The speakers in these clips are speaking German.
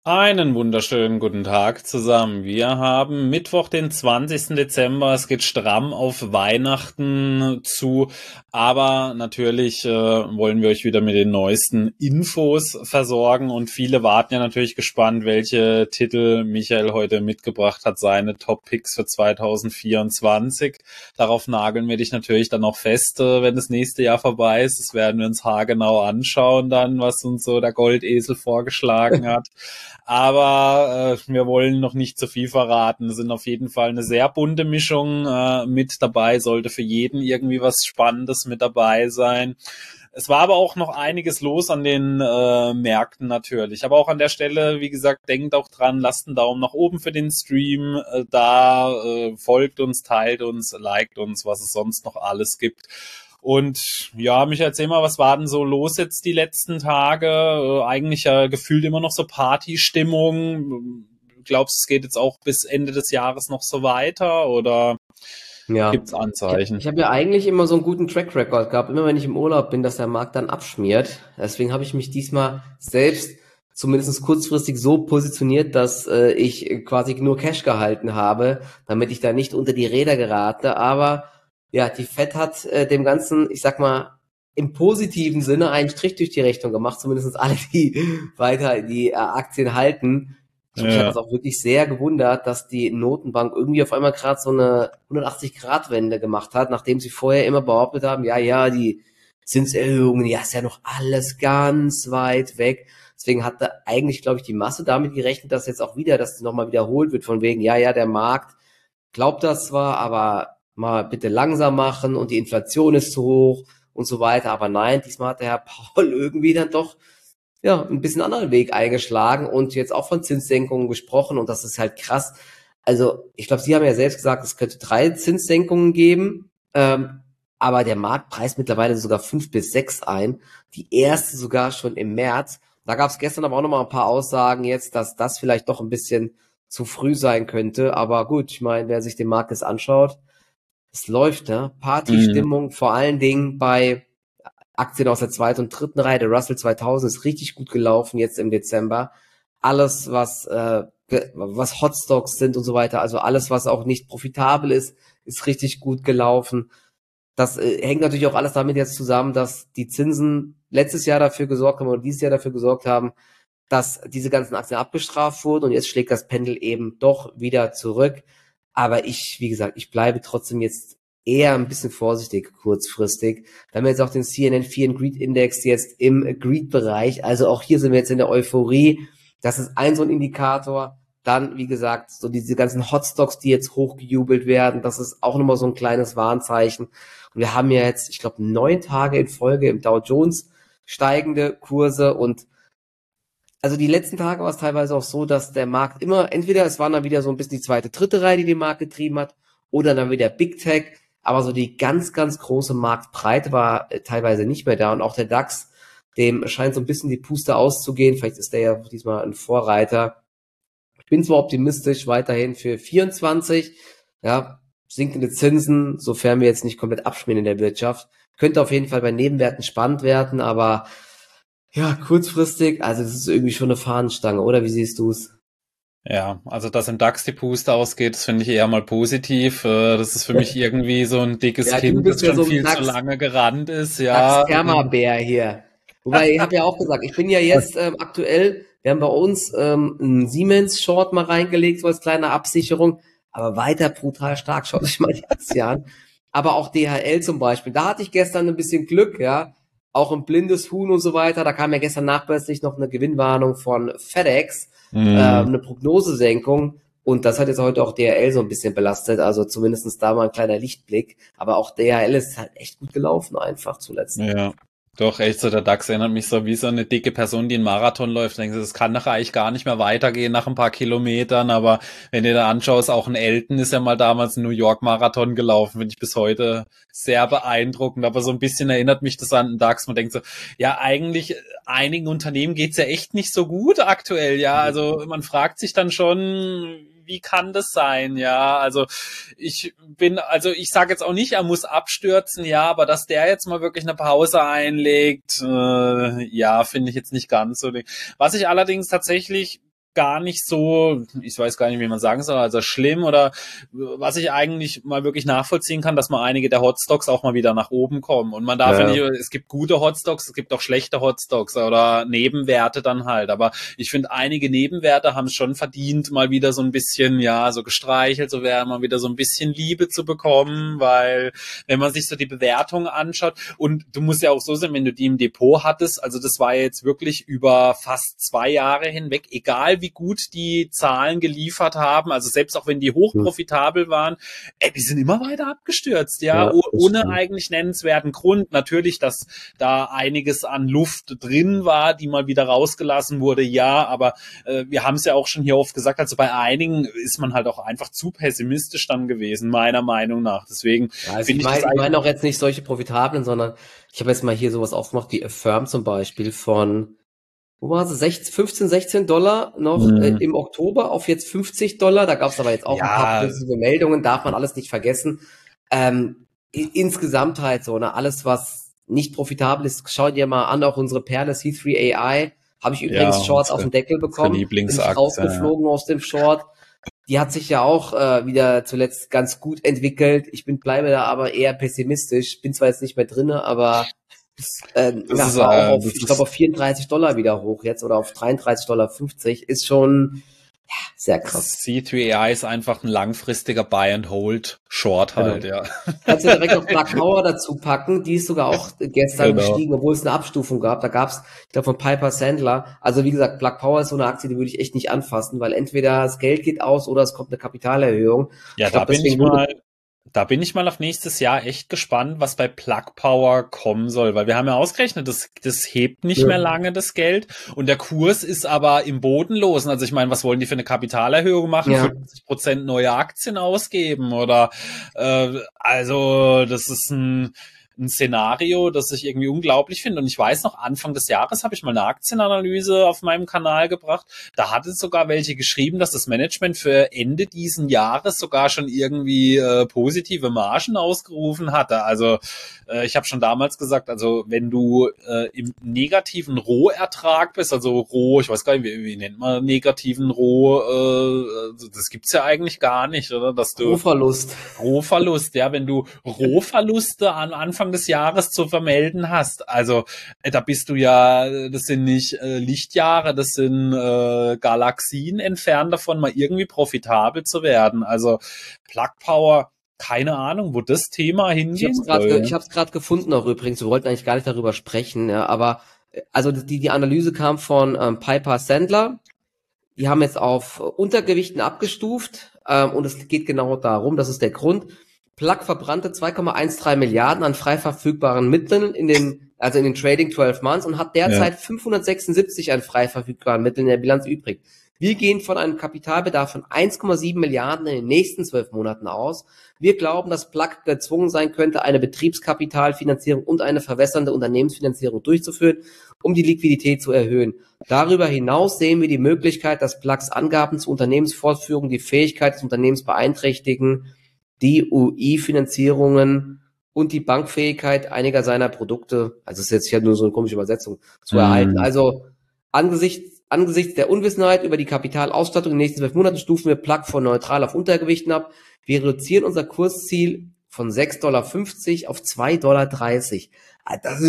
Einen wunderschönen guten Tag zusammen. Wir haben Mittwoch, den 20. Dezember. Es geht stramm auf Weihnachten zu, aber natürlich wollen wir euch wieder mit den neuesten Infos versorgen und viele warten ja natürlich gespannt, welche Titel Michael heute mitgebracht hat, seine Top-Picks für 2024. Darauf nageln wir dich natürlich dann auch fest, wenn das nächste Jahr vorbei ist. Das werden wir uns haargenau anschauen dann, was uns so der Goldesel vorgeschlagen hat. Aber wir wollen noch nicht zu viel verraten. Es sind auf jeden Fall eine sehr bunte Mischung mit dabei. Sollte für jeden irgendwie was Spannendes mit dabei sein. Es war aber auch noch einiges los an den Märkten natürlich. Aber auch an der Stelle, wie gesagt, denkt auch dran, lasst einen Daumen nach oben für den Stream. Folgt uns, teilt uns, liked uns, was es sonst noch alles gibt. Und ja, Michael, erzähl mal, was war denn so los jetzt die letzten Tage? Eigentlich ja gefühlt immer noch so Partystimmung. Glaubst du, es geht jetzt auch bis Ende des Jahres noch so weiter oder Ja, gibt's ich, Anzeichen? ich habe ja eigentlich immer so einen guten Track Record gehabt, immer wenn ich im Urlaub bin, dass der Markt dann abschmiert. Deswegen habe ich mich diesmal selbst zumindest kurzfristig so positioniert, dass ich quasi nur Cash gehalten habe, damit ich da nicht unter die Räder gerate. Aber ja, die Fed hat dem Ganzen, ich sag mal, im positiven Sinne einen Strich durch die Rechnung gemacht, zumindest alle, die weiter die Aktien halten. Mich hat Ja, das auch wirklich sehr gewundert, dass die Notenbank irgendwie auf einmal gerade so eine 180-Grad-Wende gemacht hat, nachdem sie vorher immer behauptet haben, ja, ja, die Zinserhöhungen, ja, ist ja noch alles ganz weit weg. Deswegen hatte eigentlich, glaube ich, die Masse damit gerechnet, dass jetzt auch wieder, dass das nochmal wiederholt wird, von wegen, ja, ja, der Markt glaubt das zwar, aber mal bitte langsam machen und die Inflation ist zu hoch und so weiter. Aber nein, diesmal hat der Herr Paul irgendwie dann doch ja, ein bisschen anderen Weg eingeschlagen und jetzt auch von Zinssenkungen gesprochen und das ist halt krass. Also, ich glaube, Sie haben ja selbst gesagt, es könnte 3 Zinssenkungen geben, aber der Markt preist mittlerweile sogar 5 bis 6 ein. Die erste sogar schon im März. Da gab es gestern aber auch noch mal ein paar Aussagen jetzt, dass das vielleicht doch ein bisschen zu früh sein könnte. Aber gut, ich meine, wer sich den Markt jetzt anschaut, es läuft, ne? mhm. Partystimmung, vor allen Dingen bei Aktien aus der zweiten und dritten Reihe. Der Russell 2000 ist richtig gut gelaufen jetzt im Dezember. Alles, was Hotstocks sind und so weiter, also alles, was auch nicht profitabel ist, ist richtig gut gelaufen. Das hängt natürlich auch alles damit jetzt zusammen, dass die Zinsen letztes Jahr dafür gesorgt haben oder dieses Jahr dafür gesorgt haben, dass diese ganzen Aktien abgestraft wurden und jetzt schlägt das Pendel eben doch wieder zurück. Aber wie gesagt, ich bleibe trotzdem jetzt eher ein bisschen vorsichtig kurzfristig. Da haben wir jetzt auch den CNN Fear and Greed Index jetzt im Greed-Bereich. Also auch hier sind wir jetzt in der Euphorie. Das ist ein so ein Indikator. Dann, wie gesagt, so diese ganzen Hotstocks, die jetzt hochgejubelt werden, das ist auch nochmal so ein kleines Warnzeichen. Und wir haben ja jetzt, ich glaube, 9 Tage in Folge im Dow Jones steigende Kurse und also die letzten Tage war es teilweise auch so, dass der Markt immer, entweder es waren dann wieder so ein bisschen die zweite, dritte Reihe, die den Markt getrieben hat, oder dann wieder Big Tech, aber so die ganz, ganz große Marktbreite war teilweise nicht mehr da und auch der DAX, dem scheint so ein bisschen die Puste auszugehen, vielleicht ist der ja diesmal ein Vorreiter. Ich bin zwar optimistisch weiterhin für 24, ja, sinkende Zinsen, sofern wir jetzt nicht komplett abschmieren in der Wirtschaft, könnte auf jeden Fall bei Nebenwerten spannend werden, aber ja, kurzfristig, also das ist irgendwie schon eine Fahnenstange, oder? Wie siehst du es? Ja, also dass im DAX die Puste ausgeht, das finde ich eher mal positiv. Das ist für mich irgendwie so ein dickes Ja, du Kind, das bist ja schon so ein viel zu lange gerannt ist. Ja, DAX-Thermabär hier. Wobei, ich habe ja auch gesagt, ich bin ja jetzt aktuell, wir haben bei uns einen Siemens-Short mal reingelegt, so als kleine Absicherung, aber weiter brutal stark, schaut euch mal die Aktie an. Aber auch DHL zum Beispiel, da hatte ich gestern ein bisschen Glück, ja, auch ein blindes Huhn und so weiter, da kam ja gestern nachbörslich noch eine Gewinnwarnung von FedEx, hm. eine Prognosesenkung und das hat jetzt heute auch DHL so ein bisschen belastet, also zumindestens da mal ein kleiner Lichtblick, aber auch DHL ist halt echt gut gelaufen einfach zuletzt. Ja, doch, echt so, der DAX erinnert mich so wie so eine dicke Person, die einen Marathon läuft. Denkst du, das kann doch eigentlich gar nicht mehr weitergehen nach ein paar Kilometern, aber wenn du da anschaust, auch ein Elton ist ja mal damals einen New York Marathon gelaufen, finde ich bis heute sehr beeindruckend, aber so ein bisschen erinnert mich das an den DAX. Man denkt so, ja, eigentlich einigen Unternehmen geht's ja echt nicht so gut aktuell, ja, also man fragt sich dann schon, wie kann das sein, ja, also ich sage jetzt auch nicht, er muss abstürzen, ja, aber dass der jetzt mal wirklich eine Pause einlegt, ja, finde ich jetzt nicht ganz so. Was ich allerdings tatsächlich gar nicht so, ich weiß gar nicht, wie man sagen soll, also schlimm oder was ich eigentlich mal wirklich nachvollziehen kann, dass mal einige der Hotstocks auch mal wieder nach oben kommen. Und man darf ja nicht, es gibt gute Hotstocks, es gibt auch schlechte Hotstocks oder Nebenwerte dann halt. Aber ich finde, einige Nebenwerte haben es schon verdient, mal wieder so ein bisschen, ja, so gestreichelt, so wäre mal wieder so ein bisschen Liebe zu bekommen, weil wenn man sich so die Bewertung anschaut und du musst ja auch so sein, wenn du die im Depot hattest, also das war jetzt wirklich über fast 2 Jahre hinweg, egal wie gut die Zahlen geliefert haben, also selbst auch wenn die hochprofitabel waren, die sind immer weiter abgestürzt, ja, ohne eigentlich nennenswerten Grund. Natürlich, dass da einiges an Luft drin war, die mal wieder rausgelassen wurde, ja, aber wir haben es ja auch schon hier oft gesagt, also bei einigen ist man halt auch einfach zu pessimistisch dann gewesen, meiner Meinung nach. Deswegen also ich meine auch jetzt nicht solche profitablen, sondern ich habe jetzt mal hier sowas aufgemacht wie Affirm zum Beispiel von, wo war es, 15, $16 noch im Oktober auf jetzt $50. Da gab es aber jetzt auch ein paar positive Meldungen, darf man alles nicht vergessen. Insgesamt halt so, ne, alles was nicht profitabel ist, schau dir mal an, auch unsere Perle C3 AI, habe ich übrigens Shorts auf den Deckel bekommen, bin ich rausgeflogen aus dem Short. Die hat sich ja auch wieder zuletzt ganz gut entwickelt. Bleibe da aber eher pessimistisch. Bin zwar jetzt nicht mehr drinne, aber war auch auf, ich glaube, auf $34 wieder hoch jetzt oder auf $33,50. Ist schon sehr krass. C3AI ist einfach ein langfristiger Buy-and-Hold-Short halt, ja. Kannst du direkt noch Plug Power dazu packen. Die ist sogar auch gestern gestiegen, obwohl es eine Abstufung gab. Da gab's, ich glaube, von Piper Sandler. Also wie gesagt, Plug Power ist so eine Aktie, die würde ich echt nicht anfassen, weil entweder das Geld geht aus oder es kommt eine Kapitalerhöhung. Ja, da bin ich mal auf nächstes Jahr echt gespannt, was bei Plug Power kommen soll, weil wir haben ja ausgerechnet, das hebt nicht mehr lange das Geld und der Kurs ist aber im Bodenlosen. Also ich meine, was wollen die für eine Kapitalerhöhung machen? 50% neue Aktien ausgeben oder also das ist ein Szenario, das ich irgendwie unglaublich finde. Und ich weiß noch, Anfang des Jahres habe ich mal eine Aktienanalyse auf meinem Kanal gebracht. Da hatte sogar welche geschrieben, dass das Management für Ende diesen Jahres sogar schon irgendwie positive Margen ausgerufen hatte. Also ich habe schon damals gesagt, also wenn du im negativen Rohertrag bist, also Roh, ich weiß gar nicht, wie nennt man negativen das gibt's ja eigentlich gar nicht, oder? Dass du Rohverlust, ja, wenn du Rohverluste an Anfang des Jahres zu vermelden hast. Also da bist du ja, das sind nicht Lichtjahre, das sind Galaxien entfernt davon, mal irgendwie profitabel zu werden. Also Plug Power, keine Ahnung, wo das Thema hingeht. Ich habe es gerade gefunden auch übrigens. Wir wollten eigentlich gar nicht darüber sprechen, ja, aber also die Analyse kam von Piper Sandler. Die haben jetzt auf Untergewichten abgestuft und es geht genau darum, das ist der Grund. Plug verbrannte 2,13 Milliarden an frei verfügbaren Mitteln in den Trading 12 Months und hat derzeit 576 an frei verfügbaren Mitteln in der Bilanz übrig. Wir gehen von einem Kapitalbedarf von 1,7 Milliarden in den nächsten 12 Monaten aus. Wir glauben, dass Plug gezwungen sein könnte, eine Betriebskapitalfinanzierung und eine verwässernde Unternehmensfinanzierung durchzuführen, um die Liquidität zu erhöhen. Darüber hinaus sehen wir die Möglichkeit, dass Plugs Angaben zur Unternehmensfortführung die Fähigkeit des Unternehmens beeinträchtigen, die UI-Finanzierungen und die Bankfähigkeit einiger seiner Produkte, also es ist jetzt hier nur so eine komische Übersetzung, zu erhalten. Also angesichts der Unwissenheit über die Kapitalausstattung in den nächsten 12 Monaten stufen wir Plug von neutral auf Untergewichten ab. Wir reduzieren unser Kursziel von $6,50 auf $2,30. Also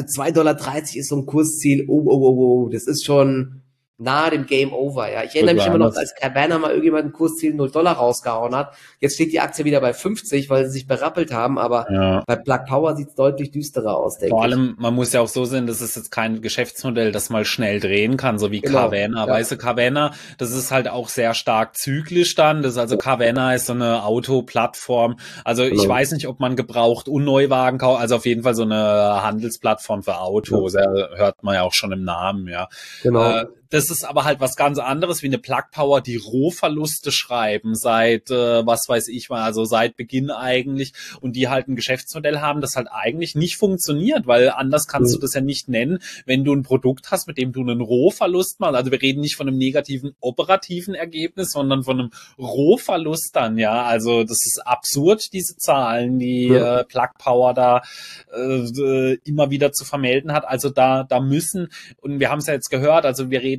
$2,30 ist so ein Kursziel. Das ist schon nahe dem Game Over, ja. Ich erinnere mich immer noch, als Carvana mal irgendjemand ein Kursziel $0 rausgehauen hat. Jetzt steht die Aktie wieder bei 50, weil sie sich berappelt haben, aber bei Plug Power sieht es deutlich düsterer aus, denke ich. Vor allem, man muss ja auch so sehen, das ist jetzt kein Geschäftsmodell, das mal schnell drehen kann, so wie Carvana. Weißt du, Carvana, das ist halt auch sehr stark zyklisch dann. Carvana ist so eine Autoplattform. Also ich weiß nicht, ob man gebraucht und Neuwagen kauft, also auf jeden Fall so eine Handelsplattform für Autos, hört man ja auch schon im Namen, ja. Genau. Das ist aber halt was ganz anderes wie eine Plug Power, die Rohverluste schreiben seit, was weiß ich mal, also seit Beginn eigentlich und die halt ein Geschäftsmodell haben, das halt eigentlich nicht funktioniert, weil anders kannst du das ja nicht nennen, wenn du ein Produkt hast, mit dem du einen Rohverlust machst. Also wir reden nicht von einem negativen operativen Ergebnis, sondern von einem Rohverlust dann, ja. Also das ist absurd, diese Zahlen, die Plug Power da immer wieder zu vermelden hat. Also da müssen, und wir haben es ja jetzt gehört, also wir reden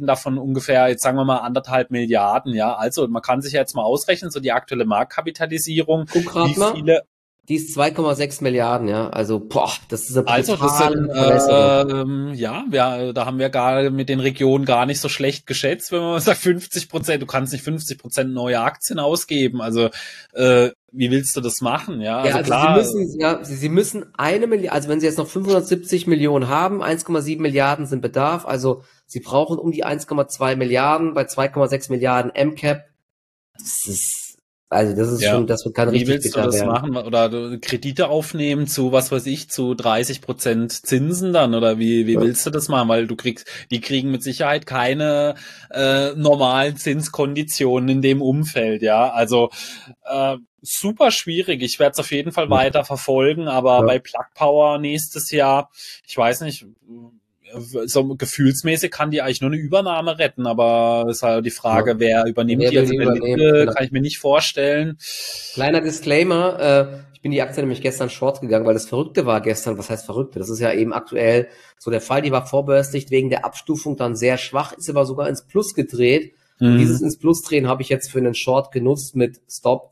reden da von ungefähr, jetzt sagen wir mal 1,5 Milliarden, ja. Also man kann sich ja jetzt mal ausrechnen, so die aktuelle Marktkapitalisierung, Guck grad wie mal. viele. Die ist 2,6 Milliarden, ja. Also, boah, das ist eine Also das brutale sind, Verbesserung. ja, da haben wir gar mit den Regionen gar nicht so schlecht geschätzt, wenn man mal sagt 50%, du kannst nicht 50% neue Aktien ausgeben. Also wie willst du das machen? Ja, Ja, also also klar, Sie müssen 1 Milliarde, also wenn Sie jetzt noch 570 Millionen haben, 1,7 Milliarden sind Bedarf, also Sie brauchen um die 1,2 Milliarden bei 2,6 Milliarden MCAP. Das ist, also das ist ja. schon, das kann Wie richtig willst du bitter das werden. machen? Oder du Kredite aufnehmen zu, was weiß ich, zu 30% Zinsen dann? Oder wie Ja. willst du das machen? Weil die kriegen mit Sicherheit keine normalen Zinskonditionen in dem Umfeld, ja. Also super schwierig. Ich werde es auf jeden Fall weiter verfolgen, aber Ja. bei Plug Power nächstes Jahr, ich weiß nicht, so gefühlsmäßig kann die eigentlich nur eine Übernahme retten, aber es ist halt die Ja. Frage, wer übernimmt Wer die? will Also die übernehmen? Berlinde Genau. kann ich mir nicht vorstellen. Kleiner Disclaimer, ich bin die Aktie nämlich gestern short gegangen, weil das Verrückte war gestern, was heißt Verrückte? Das ist ja eben aktuell so der Fall, die war vorbörslich wegen der Abstufung dann sehr schwach, ist aber sogar ins Plus gedreht. Und Mhm. dieses ins Plus drehen habe ich jetzt für einen Short genutzt mit Stop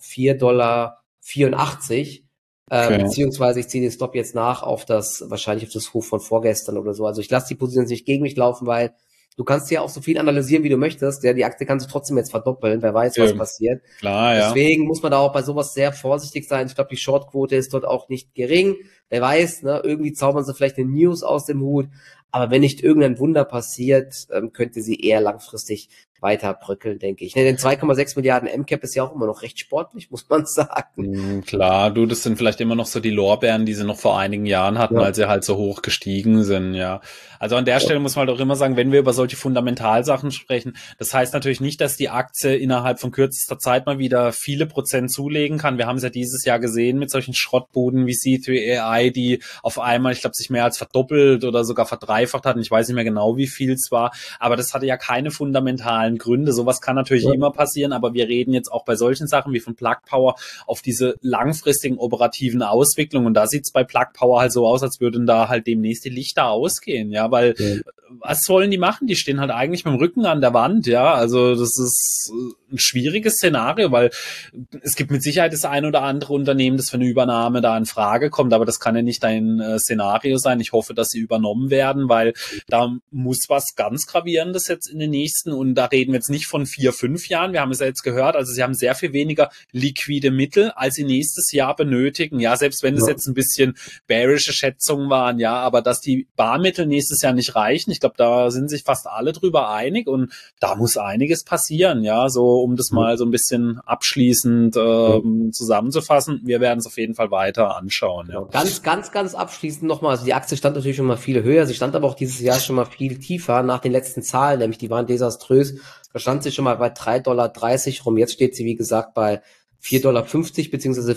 4,84 $, Okay. beziehungsweise ich ziehe den Stop jetzt nach auf wahrscheinlich auf das Hoch von vorgestern oder so. Also ich lasse die Position nicht gegen mich laufen, weil du kannst ja auch so viel analysieren, wie du möchtest. Ja, die Aktie kann sich trotzdem jetzt verdoppeln, wer weiß, was passiert. Klar, ja. Deswegen muss man da auch bei sowas sehr vorsichtig sein. Ich glaube, die Shortquote ist dort auch nicht gering. Wer weiß, ne, irgendwie zaubern sie vielleicht eine News aus dem Hut. Aber wenn nicht irgendein Wunder passiert, könnte sie eher langfristig weiter bröckeln, denke ich. Ne, denn 2,6 Milliarden MCAP ist ja auch immer noch recht sportlich, muss man sagen. Klar, du, das sind vielleicht immer noch so die Lorbeeren, die sie noch vor einigen Jahren hatten, Ja, als sie halt so hoch gestiegen sind, ja. Also an der ja, Stelle muss man halt auch immer sagen, wenn wir über solche Fundamentalsachen sprechen, das heißt natürlich nicht, dass die Aktie innerhalb von kürzester Zeit mal wieder viele Prozent zulegen kann. Wir haben es ja dieses Jahr gesehen mit solchen Schrottbuden wie C3AI, die auf einmal, ich glaube, sich mehr als verdoppelt oder sogar verdreifacht hatten. Ich weiß nicht mehr genau, wie viel es war, aber das hatte ja keine fundamentalen Gründe. Sowas kann natürlich ja, immer passieren, aber wir reden jetzt auch bei solchen Sachen wie von Plug Power auf diese langfristigen operativen Auswicklungen. Und da sieht es bei Plug Power halt so aus, als würden da halt demnächst die Lichter ausgehen, ja, weil ja. was sollen die machen? Die stehen halt eigentlich mit dem Rücken an der Wand, ja. Also das ist ein schwieriges Szenario, weil es gibt mit Sicherheit das ein oder andere Unternehmen, das für eine Übernahme da in Frage kommt, aber das kann ja nicht dein Szenario sein. Ich hoffe, dass sie übernommen werden, weil da muss was ganz Gravierendes jetzt in den nächsten, und da reden wir jetzt nicht von 4, 5 Jahren, wir haben es ja jetzt gehört, also sie haben sehr viel weniger liquide Mittel, als sie nächstes Jahr benötigen. Ja, selbst wenn es jetzt ein bisschen bearische Schätzungen waren, ja, aber dass die Barmittel nächstes Jahr nicht reichen, ich glaube, da sind sich fast alle drüber einig, und da muss einiges passieren, ja, so um das mal so ein bisschen abschließend zusammenzufassen. Wir werden es auf jeden Fall weiter anschauen, ja. Genau. Ganz abschließend nochmal, also die Aktie stand natürlich schon mal viel höher, sie stand aber auch dieses Jahr schon mal viel tiefer nach den letzten Zahlen, nämlich die waren desaströs. Da stand sie schon mal bei 3,30 $ rum, jetzt steht sie wie gesagt bei 4,50 $ beziehungsweise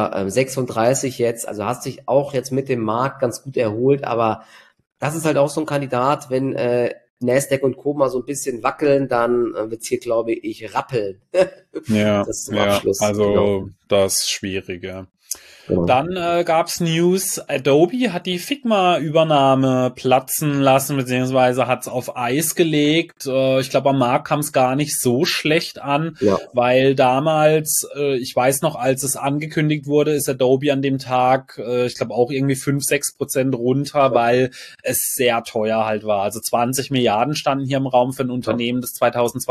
4,36 $ jetzt, also hast sich auch jetzt mit dem Markt ganz gut erholt, aber das ist halt auch so ein Kandidat, wenn Nasdaq und Co. mal so ein bisschen wackeln, dann wird's hier, glaube ich, rappeln. Ja, Das zum ja, Abschluss, genau. also das Schwierige. Genau. Dann gab's News, Adobe hat die Figma-Übernahme platzen lassen, beziehungsweise hat's auf Eis gelegt. Ich glaube, am Markt kam es gar nicht so schlecht an, Ja. weil damals, ich weiß noch, als es angekündigt wurde, ist Adobe an dem Tag, ich glaube auch irgendwie 5-6% runter, weil es sehr teuer halt war. Also 20 Milliarden standen hier im Raum für ein Unternehmen, das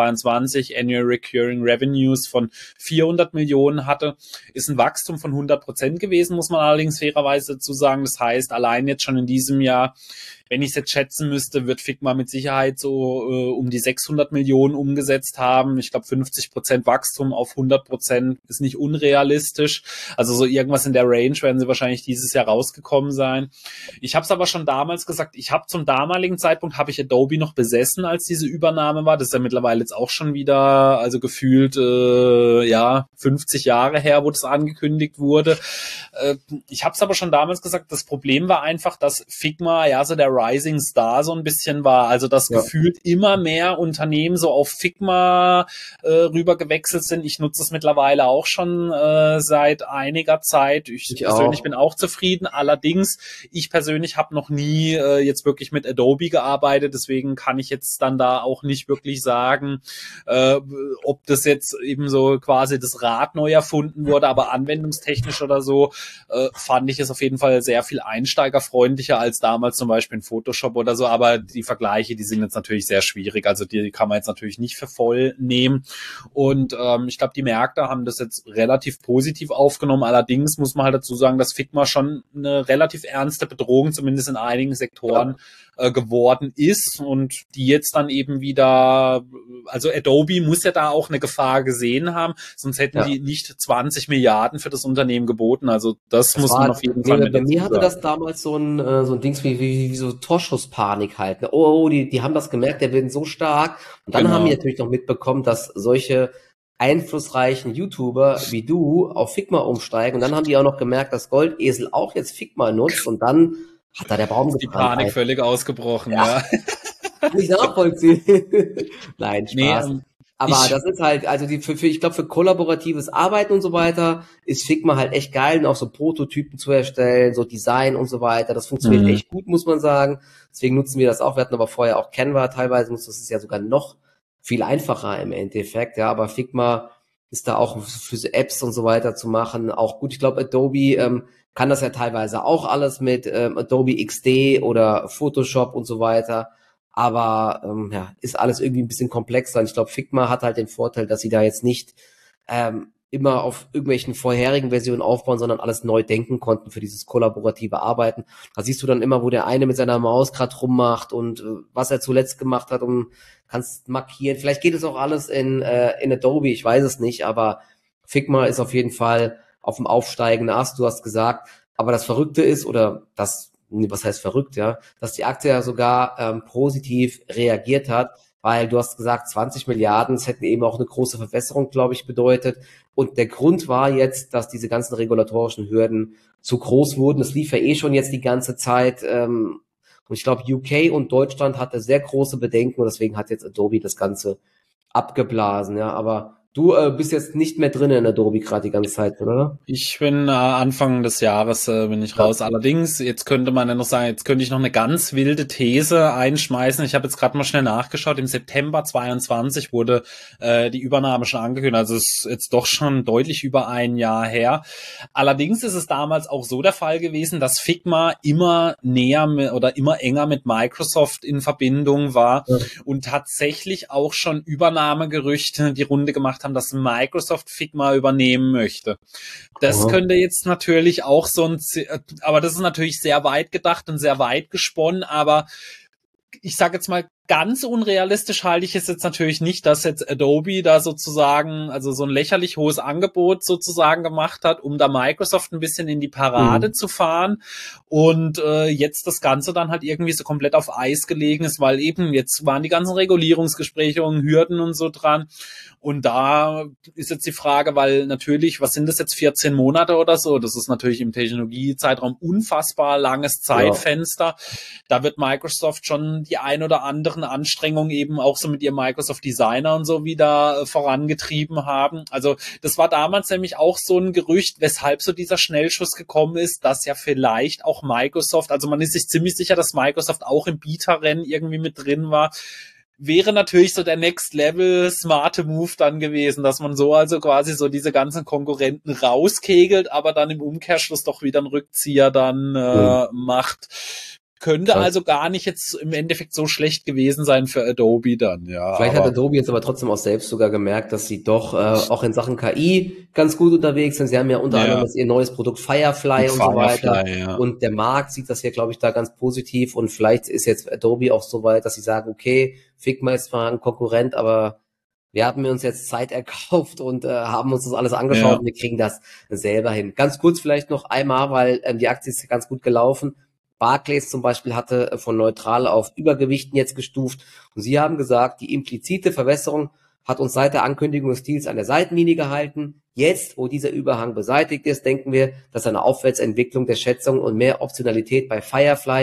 2022 Annual Recurring Revenues von 400 Millionen hatte. Ist ein Wachstum von 100% gewesen, muss man allerdings fairerweise dazu sagen. Das heißt, allein jetzt schon in diesem Jahr, wenn ich es jetzt schätzen müsste, wird Figma mit Sicherheit so um die 600 Millionen umgesetzt haben. Ich glaube, 50% Wachstum auf 100% ist nicht unrealistisch. Also so irgendwas in der Range werden sie wahrscheinlich dieses Jahr rausgekommen sein. Ich habe es aber schon damals gesagt, ich habe zum damaligen Zeitpunkt, habe ich Adobe noch besessen, als diese Übernahme war. Das ist ja mittlerweile jetzt auch schon wieder, also gefühlt, 50 Jahre her, wo das angekündigt wurde. Ich habe es aber schon damals gesagt, das Problem war einfach, dass Figma ja so der Rising Star so ein bisschen war. Also dass gefühlt immer mehr Unternehmen so auf Figma rüber gewechselt sind. Ich nutze es mittlerweile auch schon seit einiger Zeit. Ich persönlich bin auch zufrieden. Allerdings, ich persönlich habe noch nie jetzt wirklich mit Adobe gearbeitet. Deswegen kann ich jetzt dann da auch nicht wirklich sagen, ob das jetzt eben so quasi das Rad neu erfunden wurde, aber anwendungstechnisch oder so fand ich es auf jeden Fall sehr viel einsteigerfreundlicher als damals zum Beispiel in Photoshop oder so, aber die Vergleiche, die sind jetzt natürlich sehr schwierig, also die kann man jetzt natürlich nicht für voll nehmen und ich glaube, die Märkte haben das jetzt relativ positiv aufgenommen, allerdings muss man halt dazu sagen, dass Figma schon eine relativ ernste Bedrohung, zumindest in einigen Sektoren, geworden ist und die jetzt dann eben wieder, also Adobe muss ja da auch eine Gefahr gesehen haben, sonst hätten die nicht 20 Milliarden für das Unternehmen geboten, also das muss man auf jeden Fall mit dazu sagen. Bei mir hatte das damals so ein Dings wie so Torschusspanik halt. Die haben das gemerkt, der wird so stark und dann haben die natürlich noch mitbekommen, dass solche einflussreichen YouTuber wie du auf Figma umsteigen und dann haben die auch noch gemerkt, dass Goldesel auch jetzt Figma nutzt und dann hat da der Baum gebrannt. Die Panik völlig ausgebrochen, ja. Kann ich nachvollziehen. Nein, Spaß. Aber das ist halt, also ich glaube, für kollaboratives Arbeiten und so weiter ist Figma halt echt geil, und auch so Prototypen zu erstellen, so Design und so weiter. Das funktioniert echt gut, muss man sagen. Deswegen nutzen wir das auch. Wir hatten aber vorher auch Canva teilweise, das ist ja sogar noch viel einfacher im Endeffekt, ja, aber Figma ist da auch für so Apps und so weiter zu machen, auch gut. Ich glaube, Adobe kann das ja teilweise auch alles mit Adobe XD oder Photoshop und so weiter, aber ist alles irgendwie ein bisschen komplexer. Und ich glaube, Figma hat halt den Vorteil, dass sie da jetzt nicht immer auf irgendwelchen vorherigen Versionen aufbauen, sondern alles neu denken konnten für dieses kollaborative Arbeiten. Da siehst du dann immer, wo der eine mit seiner Maus gerade rummacht und was er zuletzt gemacht hat und kannst markieren. Vielleicht geht es auch alles in Adobe, ich weiß es nicht, aber Figma ist auf jeden Fall auf dem aufsteigenden Ast, du hast gesagt. Aber das Verrückte ist, was heißt verrückt, ja, dass die Aktie ja sogar positiv reagiert hat, weil du hast gesagt, 20 Milliarden, das hätten eben auch eine große Verwässerung, glaube ich, bedeutet. Und der Grund war jetzt, dass diese ganzen regulatorischen Hürden zu groß wurden. Das lief ja eh schon jetzt die ganze Zeit. Und ich glaube, UK und Deutschland hatte sehr große Bedenken und deswegen hat jetzt Adobe das Ganze abgeblasen. Ja, aber du bist jetzt nicht mehr drin in Adobe gerade die ganze Zeit, oder? Ich bin Anfang des Jahres bin ich raus. Allerdings, jetzt könnte man ja noch sagen, jetzt könnte ich noch eine ganz wilde These einschmeißen. Ich habe jetzt gerade mal schnell nachgeschaut. Im September 22 wurde die Übernahme schon angekündigt. Also es ist jetzt doch schon deutlich über ein Jahr her. Allerdings ist es damals auch so der Fall gewesen, dass Figma immer näher oder immer enger mit Microsoft in Verbindung war und tatsächlich auch schon Übernahmegerüchte die Runde gemacht haben, dass Microsoft Figma übernehmen möchte. Das könnte jetzt natürlich auch aber das ist natürlich sehr weit gedacht und sehr weit gesponnen, aber ich sage jetzt mal, ganz unrealistisch halte ich es jetzt natürlich nicht, dass jetzt Adobe da sozusagen, also so ein lächerlich hohes Angebot sozusagen gemacht hat, um da Microsoft ein bisschen in die Parade zu fahren und jetzt das Ganze dann halt irgendwie so komplett auf Eis gelegen ist, weil eben jetzt waren die ganzen Regulierungsgespräche und Hürden und so dran und da ist jetzt die Frage, weil natürlich, was sind das jetzt, 14 Monate oder so, das ist natürlich im Technologiezeitraum unfassbar langes Zeitfenster, da wird Microsoft schon die ein oder anderen Anstrengungen eben auch so mit ihrem Microsoft Designer und so wieder vorangetrieben haben. Also das war damals nämlich auch so ein Gerücht, weshalb so dieser Schnellschuss gekommen ist, dass ja vielleicht auch Microsoft, also man ist sich ziemlich sicher, dass Microsoft auch im Beta-Rennen irgendwie mit drin war. Wäre natürlich so der Next Level smarte Move dann gewesen, dass man so also quasi so diese ganzen Konkurrenten rauskegelt, aber dann im Umkehrschluss doch wieder einen Rückzieher dann macht. Könnte also gar nicht jetzt im Endeffekt so schlecht gewesen sein für Adobe dann, ja. Vielleicht hat Adobe jetzt aber trotzdem auch selbst sogar gemerkt, dass sie doch auch in Sachen KI ganz gut unterwegs sind. Sie haben ja unter anderem jetzt ihr neues Produkt Firefly und so weiter. Ja. Und der Markt sieht das ja, glaube ich, da ganz positiv. Und vielleicht ist jetzt Adobe auch so weit, dass sie sagen, okay, Figma ist zwar ein Konkurrent, aber wir haben uns jetzt Zeit erkauft und haben uns das alles angeschaut und wir kriegen das selber hin. Ganz kurz vielleicht noch einmal, weil die Aktie ist ganz gut gelaufen. Barclays zum Beispiel hatte von neutral auf Übergewichten jetzt gestuft und sie haben gesagt, die implizite Verwässerung hat uns seit der Ankündigung des Deals an der Seitenlinie gehalten. Jetzt, wo dieser Überhang beseitigt ist, denken wir, dass eine Aufwärtsentwicklung der Schätzung und mehr Optionalität bei Firefly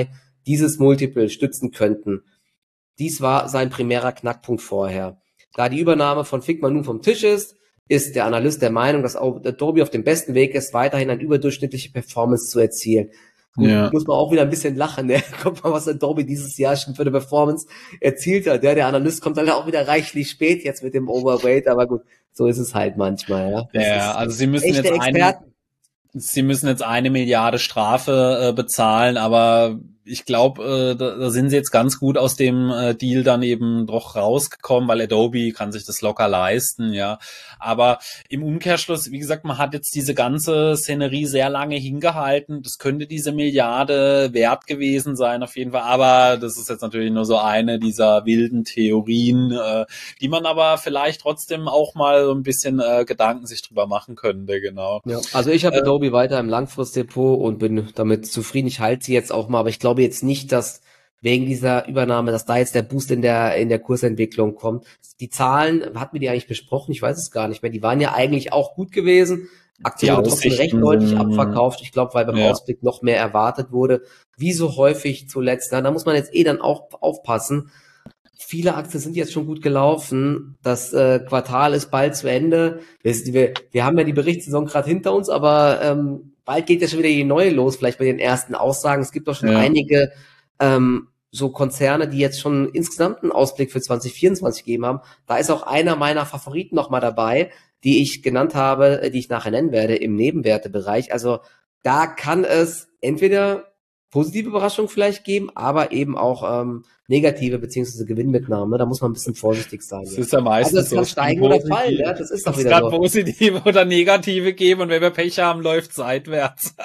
dieses Multiple stützen könnten. Dies war sein primärer Knackpunkt vorher. Da die Übernahme von Figma nun vom Tisch ist der Analyst der Meinung, dass Adobe auf dem besten Weg ist, weiterhin eine überdurchschnittliche Performance zu erzielen. Gut, muss man auch wieder ein bisschen lachen. Guck mal, was Adobe dieses Jahr schon für eine Performance erzielt hat. Der Analyst kommt dann auch wieder reichlich spät jetzt mit dem Overweight, aber gut, so ist es halt manchmal. Ja, also Sie müssen jetzt 1 Milliarde Strafe bezahlen, aber ich glaube, da sind sie jetzt ganz gut aus dem Deal dann eben doch rausgekommen, weil Adobe kann sich das locker leisten, ja. Aber im Umkehrschluss, wie gesagt, man hat jetzt diese ganze Szenerie sehr lange hingehalten. Das könnte diese Milliarde wert gewesen sein, auf jeden Fall. Aber das ist jetzt natürlich nur so eine dieser wilden Theorien, die man aber vielleicht trotzdem auch mal so ein bisschen Gedanken sich drüber machen könnte, genau. Ja, also ich habe Adobe weiter im Langfristdepot und bin damit zufrieden. Ich halte sie jetzt auch mal, aber ich glaube jetzt nicht, dass wegen dieser Übernahme, dass da jetzt der Boost in der Kursentwicklung kommt. Die Zahlen hatten wir die eigentlich besprochen, ich weiß es gar nicht mehr. Die waren ja eigentlich auch gut gewesen. Aktion wurde trotzdem recht deutlich abverkauft. Ich glaube, weil beim Ausblick noch mehr erwartet wurde. Wie so häufig zuletzt. Da muss man jetzt dann auch aufpassen. Viele Aktien sind jetzt schon gut gelaufen. Das Quartal ist bald zu Ende. Wir haben ja die Berichtssaison gerade hinter uns, aber bald geht ja schon wieder die neue los, vielleicht bei den ersten Aussagen. Es gibt doch schon einige so Konzerne, die jetzt schon insgesamt einen Ausblick für 2024 gegeben haben. Da ist auch einer meiner Favoriten nochmal dabei, die ich genannt habe, die ich nachher nennen werde im Nebenwertebereich. Also da kann es entweder positive Überraschungen vielleicht geben, aber eben auch negative beziehungsweise Gewinnmitnahme. Da muss man ein bisschen vorsichtig sein. Das ist ja meistens also es kann steigen oder fallen. Ja, das ist doch wieder so. Es kann positive oder negative geben und wenn wir Pech haben, läuft seitwärts.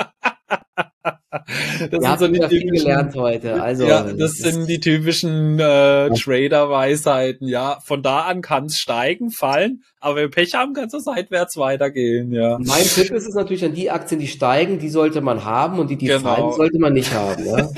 Das sind so die typischen, viel gelernt heute. Also, ja, das sind die typischen Trader-Weisheiten. Ja, von da an kann es steigen, fallen, aber wenn wir Pech haben, kann es so seitwärts weitergehen. Ja. Mein Tipp ist es natürlich, an die Aktien, die steigen, die sollte man haben und die fallen, sollte man nicht haben. Ja?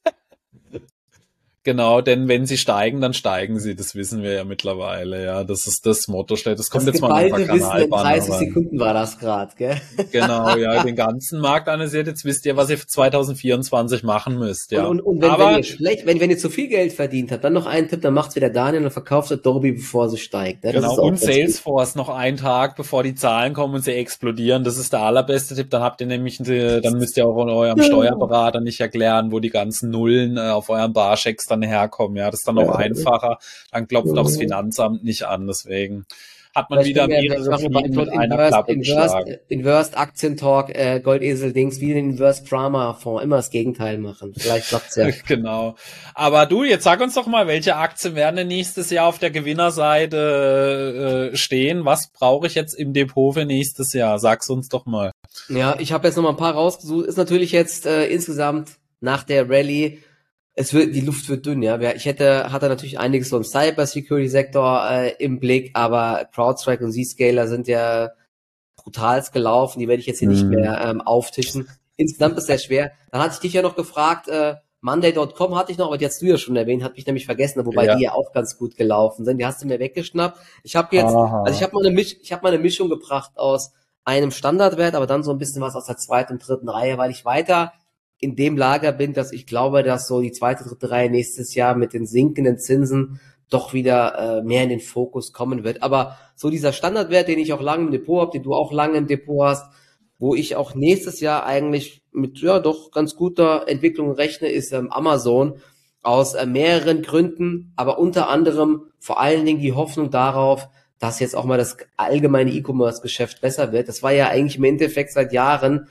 Genau, denn wenn sie steigen, dann steigen sie. Das wissen wir ja mittlerweile. Ja, das ist das Motto. Das kommt jetzt mal auf der Kanalbahn. In 30 Sekunden war das gerade, gell? Genau, ja, den ganzen Markt analysiert. Jetzt wisst ihr, was ihr für 2024 machen müsst. Ja. Und wenn ihr zu viel Geld verdient habt, dann noch einen Tipp, dann macht's wieder Daniel und verkauft Adobe, bevor sie steigt. Ne? Genau, und Salesforce noch einen Tag, bevor die Zahlen kommen und sie explodieren. Das ist der allerbeste Tipp. Dann habt ihr nämlich, dann müsst ihr auch eurem Steuerberater nicht erklären, wo die ganzen Nullen auf eurem Barchecks dann herkommen. Ja, das ist dann auch einfacher. Dann klopft auch das Finanzamt nicht an. Deswegen hat man wieder mehrere Fliegen mit einer Klappe geschlagen. Inverse Aktientalk, Goldesel-Dings, wie den Inverse Pharma Fonds. Immer das Gegenteil machen. Vielleicht klappt's ja. Genau. Aber du, jetzt sag uns doch mal, welche Aktien werden denn nächstes Jahr auf der Gewinnerseite stehen? Was brauche ich jetzt im Depot für nächstes Jahr? Sag's uns doch mal. Ja, ich habe jetzt noch mal ein paar rausgesucht. Ist natürlich jetzt insgesamt nach der Rallye die Luft wird dünn, ja. Hatte natürlich einiges so im Cyber-Security-Sektor im Blick, aber CrowdStrike und Zscaler sind ja brutalst gelaufen, die werde ich jetzt hier nicht mehr auftischen. Insgesamt ist sehr schwer. Dann hatte ich dich ja noch gefragt, Monday.com hatte ich noch, aber die hast du ja schon erwähnt, hat mich nämlich vergessen, wobei die ja auch ganz gut gelaufen sind. Die hast du mir weggeschnappt. Ich habe jetzt, ich habe mal eine Mischung gebracht aus einem Standardwert, aber dann so ein bisschen was aus der zweiten und dritten Reihe, weil ich weiter in dem Lager bin, dass ich glaube, dass so die zweite, dritte Reihe nächstes Jahr mit den sinkenden Zinsen doch wieder mehr in den Fokus kommen wird. Aber so dieser Standardwert, den ich auch lange im Depot habe, den du auch lange im Depot hast, wo ich auch nächstes Jahr eigentlich mit doch ganz guter Entwicklung rechne, ist Amazon aus mehreren Gründen, aber unter anderem vor allen Dingen die Hoffnung darauf, dass jetzt auch mal das allgemeine E-Commerce-Geschäft besser wird. Das war ja eigentlich im Endeffekt seit Jahren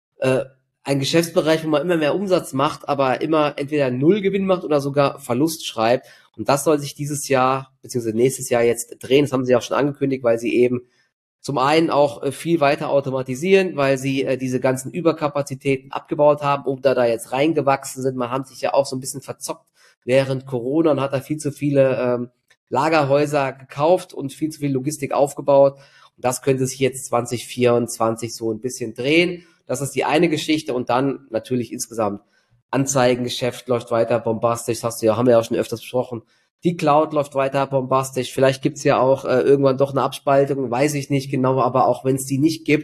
ein Geschäftsbereich, wo man immer mehr Umsatz macht, aber immer entweder Nullgewinn macht oder sogar Verlust schreibt. Und das soll sich dieses Jahr bzw. nächstes Jahr jetzt drehen. Das haben sie auch schon angekündigt, weil sie eben zum einen auch viel weiter automatisieren, weil sie diese ganzen Überkapazitäten abgebaut haben oder da jetzt reingewachsen sind. Man hat sich ja auch so ein bisschen verzockt während Corona und hat da viel zu viele Lagerhäuser gekauft und viel zu viel Logistik aufgebaut. Und das könnte sich jetzt 2024 so ein bisschen drehen. Das ist die eine Geschichte und dann natürlich insgesamt Anzeigengeschäft läuft weiter bombastisch, haben wir ja auch schon öfters besprochen. Die Cloud läuft weiter bombastisch. Vielleicht gibt's ja auch irgendwann doch eine Abspaltung, weiß ich nicht genau, aber auch wenn es die nicht gibt,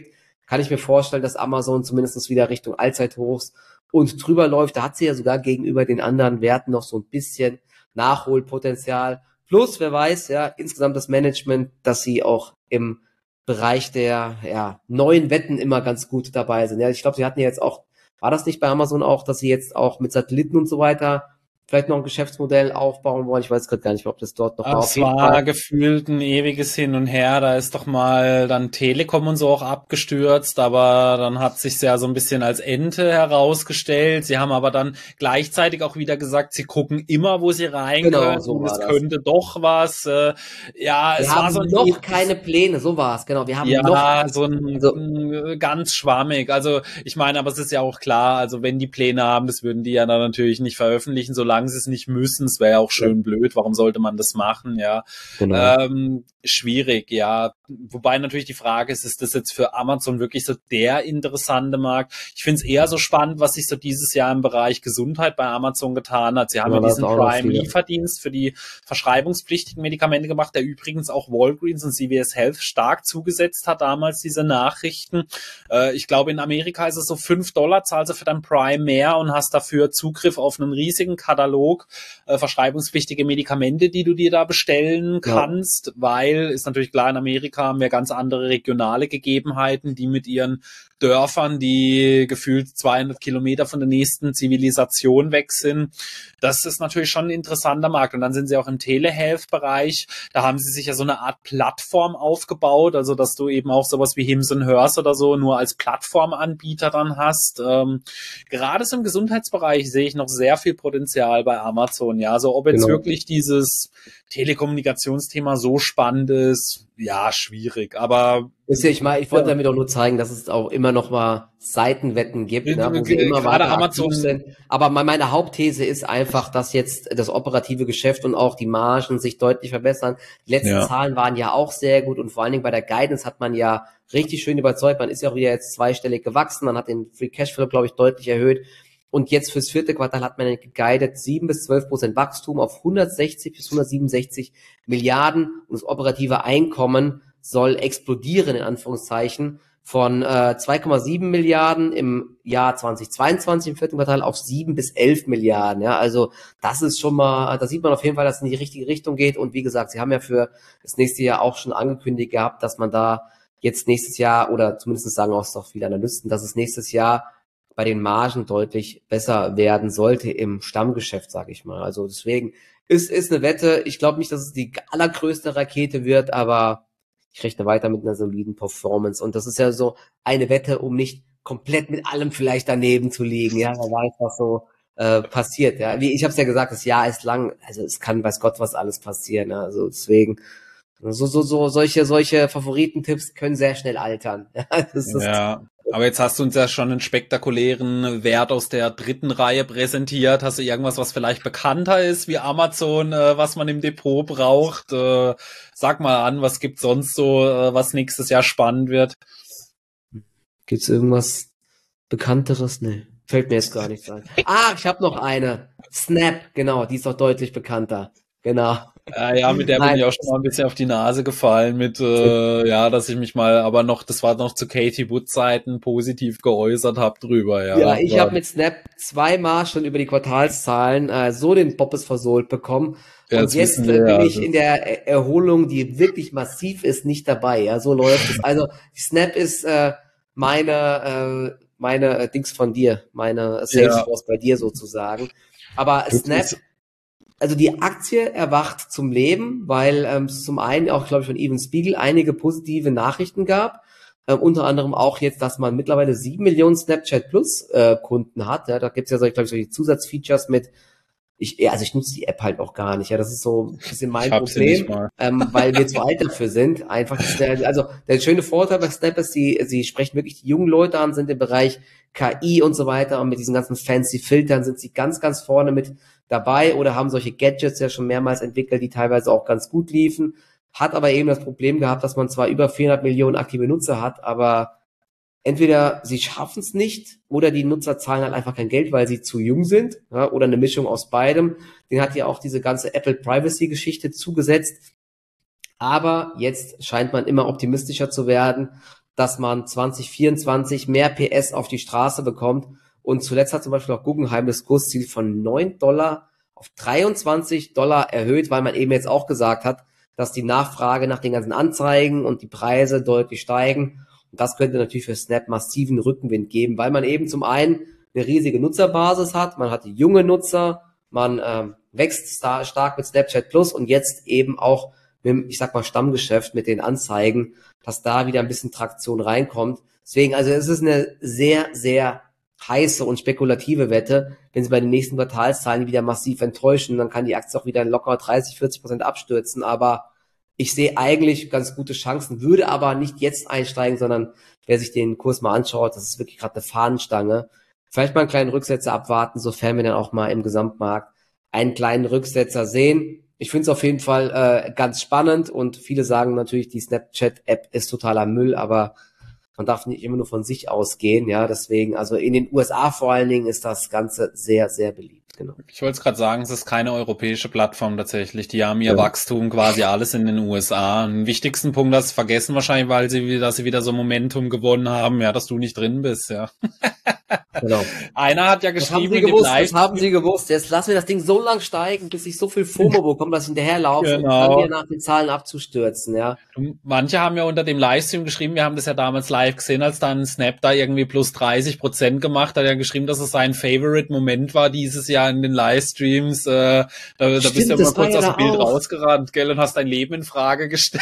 kann ich mir vorstellen, dass Amazon zumindest wieder Richtung Allzeithochs und drüber läuft. Da hat sie ja sogar gegenüber den anderen Werten noch so ein bisschen Nachholpotenzial. Plus, wer weiß, ja, insgesamt das Management, dass sie auch im Bereich der neuen Wetten immer ganz gut dabei sind. Ja, ich glaube, sie hatten ja jetzt auch, war das nicht bei Amazon auch, dass sie jetzt auch mit Satelliten und so weiter vielleicht noch ein Geschäftsmodell aufbauen wollen? Ich weiß gerade gar nicht, ob das dort noch war. Es war gefühlt ein ewiges Hin und Her. Da ist doch mal dann Telekom und so auch abgestürzt, aber dann hat sich's ja so ein bisschen als Ente herausgestellt. Sie haben aber dann gleichzeitig auch wieder gesagt, sie gucken immer, wo sie rein Genau, können. so Und war es das. könnte doch was. Ja, Wir es war haben so ein noch keine Pläne, so war es, genau. Wir haben noch, ja, so also ein ganz schwammig. Also ich meine, aber es ist ja auch klar, also wenn die Pläne haben, das würden die ja dann natürlich nicht veröffentlichen, solange sie es nicht müssen. Es wäre ja auch schön blöd. Warum sollte man das machen? Ja, genau. schwierig. Ja, wobei natürlich die Frage ist das jetzt für Amazon wirklich so der interessante Markt? Ich finde es eher so spannend, was sich so dieses Jahr im Bereich Gesundheit bei Amazon getan hat. Sie haben ja Da ist diesen auch noch viel. Prime-Lieferdienst für die verschreibungspflichtigen Medikamente gemacht, der übrigens auch Walgreens und CVS Health stark zugesetzt hat, damals diese Nachrichten. Ich glaube, in Amerika ist es so $5, zahlst du für dein Prime mehr und hast dafür Zugriff auf einen riesigen Katalog verschreibungspflichtige Medikamente, die du dir da bestellen kannst, weil, ist natürlich klar, in Amerika haben wir ganz andere regionale Gegebenheiten, die mit ihren Dörfern, die gefühlt 200 Kilometer von der nächsten Zivilisation weg sind. Das ist natürlich schon ein interessanter Markt. Und dann sind sie auch im Telehealth-Bereich. Da haben sie sich ja so eine Art Plattform aufgebaut, also dass du eben auch sowas wie Hims & Hers oder so nur als Plattformanbieter dann hast. Gerade im Gesundheitsbereich sehe ich noch sehr viel Potenzial bei Amazon. Ja, also ob jetzt wirklich dieses Telekommunikationsthema so spannend ist, ja, schwierig. Aber ich wollte damit auch nur zeigen, dass es auch immer noch mal Seitenwetten gibt, ne, wo sie immer weiter aktiv sind. Aber meine Hauptthese ist einfach, dass jetzt das operative Geschäft und auch die Margen sich deutlich verbessern. Die letzten Zahlen waren ja auch sehr gut und vor allen Dingen bei der Guidance hat man ja richtig schön überzeugt. Man ist ja auch wieder jetzt zweistellig gewachsen. Man hat den Free Cashflow, glaube ich, deutlich erhöht. Und jetzt fürs vierte Quartal hat man geguidet 7-12% Wachstum auf 160-167 Milliarden und das operative Einkommen soll explodieren, in Anführungszeichen, von 2,7 Milliarden im Jahr 2022 im vierten Quartal auf 7-11 Milliarden. Ja, also das ist schon mal, da sieht man auf jeden Fall, dass es in die richtige Richtung geht. Und wie gesagt, sie haben ja für das nächste Jahr auch schon angekündigt gehabt, dass man da jetzt nächstes Jahr, oder zumindest sagen auch noch viele Analysten, dass es nächstes Jahr bei den Margen deutlich besser werden sollte im Stammgeschäft, sage ich mal. Also deswegen ist eine Wette. Ich glaube nicht, dass es die allergrößte Rakete wird, aber ich rechne weiter mit einer soliden Performance. Und das ist ja so eine Wette, um nicht komplett mit allem vielleicht daneben zu liegen. Ja, weil einfach so passiert. Ja, wie ich habe es ja gesagt, das Jahr ist lang. Also es kann, weiß Gott, was alles passieren. Ja? Also deswegen solche Favoritentipps können sehr schnell altern. Ja. Aber jetzt hast du uns ja schon einen spektakulären Wert aus der dritten Reihe präsentiert. Hast du irgendwas, was vielleicht bekannter ist wie Amazon, was man im Depot braucht? Sag mal an, was gibt's sonst so, was nächstes Jahr spannend wird? Gibt's irgendwas Bekannteres? Nee, fällt mir jetzt gar nichts ein. Ich habe noch eine. Snap, genau, die ist doch deutlich bekannter. Genau. Ja, mit der bin ich auch schon mal ein bisschen auf die Nase gefallen mit, dass ich mich mal, aber noch, das war noch zu Katie Wood Zeiten positiv geäußert habe drüber, ja. Ja, ich habe mit Snap zweimal schon über die Quartalszahlen so den Boppes versohlt bekommen. Ja, und jetzt bin ich in der Erholung, die wirklich massiv ist, nicht dabei. Ja, so läuft es. Also Snap ist meine Dings von dir, meine Salesforce bei dir sozusagen. Aber Snap, also die Aktie erwacht zum Leben, weil zum einen auch, glaube ich, von Even Spiegel einige positive Nachrichten gab. Unter anderem auch jetzt, dass man mittlerweile 7 Millionen Snapchat Plus Kunden hat. Ja, da gibt's ja, glaube ich, solche Zusatzfeatures mit. Ich nutze die App halt auch gar nicht. Ja, das ist so ein bisschen mein Problem, weil wir zu alt dafür sind. Einfach, der schöne Vorteil bei Snap ist, sie sprechen wirklich die jungen Leute an, sind im Bereich KI und so weiter und mit diesen ganzen fancy Filtern sind sie ganz, ganz vorne mit dabei oder haben solche Gadgets ja schon mehrmals entwickelt, die teilweise auch ganz gut liefen. Hat aber eben das Problem gehabt, dass man zwar über 400 Millionen aktive Nutzer hat, aber entweder sie schaffen es nicht oder die Nutzer zahlen halt einfach kein Geld, weil sie zu jung sind, ja, oder eine Mischung aus beidem. Den hat ja auch diese ganze Apple Privacy Geschichte zugesetzt. Aber jetzt scheint man immer optimistischer zu werden dass man 2024 mehr PS auf die Straße bekommt. Und zuletzt hat zum Beispiel auch Guggenheim das Kursziel von $9 auf $23 erhöht, weil man eben jetzt auch gesagt hat, dass die Nachfrage nach den ganzen Anzeigen und die Preise deutlich steigen. Und das könnte natürlich für Snap massiven Rückenwind geben, weil man eben zum einen eine riesige Nutzerbasis hat, man hat junge Nutzer, man wächst stark mit Snapchat Plus und jetzt eben auch mit dem, ich sag mal, Stammgeschäft mit den Anzeigen, dass da wieder ein bisschen Traktion reinkommt. Deswegen, also es ist eine sehr, sehr heiße und spekulative Wette. Wenn sie bei den nächsten Quartalszahlen wieder massiv enttäuschen, dann kann die Aktie auch wieder locker 30-40% abstürzen. Aber ich sehe eigentlich ganz gute Chancen, würde aber nicht jetzt einsteigen, sondern wer sich den Kurs mal anschaut, das ist wirklich gerade eine Fahnenstange. Vielleicht mal einen kleinen Rücksetzer abwarten, sofern wir dann auch mal im Gesamtmarkt einen kleinen Rücksetzer sehen. Ich finde es auf jeden Fall ganz spannend und viele sagen natürlich, die Snapchat-App ist totaler Müll, aber man darf nicht immer nur von sich ausgehen, ja, deswegen, also in den USA vor allen Dingen ist das Ganze sehr, sehr beliebt, genau. Ich wollte es gerade sagen, es ist keine europäische Plattform tatsächlich. Die haben ihr Wachstum quasi alles in den USA. Den wichtigsten Punkt, das vergessen wahrscheinlich, dass sie wieder so Momentum gewonnen haben, ja, dass du nicht drin bist, ja. Genau. Einer hat ja geschrieben, das haben sie gewusst. Jetzt lassen wir das Ding so lang steigen, bis ich so viel FOMO bekomme, dass ich hinterherlaufe und dann mir nach den Zahlen abzustürzen, ja. Manche haben ja unter dem Livestream geschrieben, wir haben das ja damals live gesehen, als dann Snap da irgendwie plus 30% gemacht hat, er geschrieben, dass es sein Favorite-Moment war dieses Jahr in den Livestreams. Da bist du ja mal kurz aus dem Bild rausgerannt, gell, und hast dein Leben in Frage gestellt.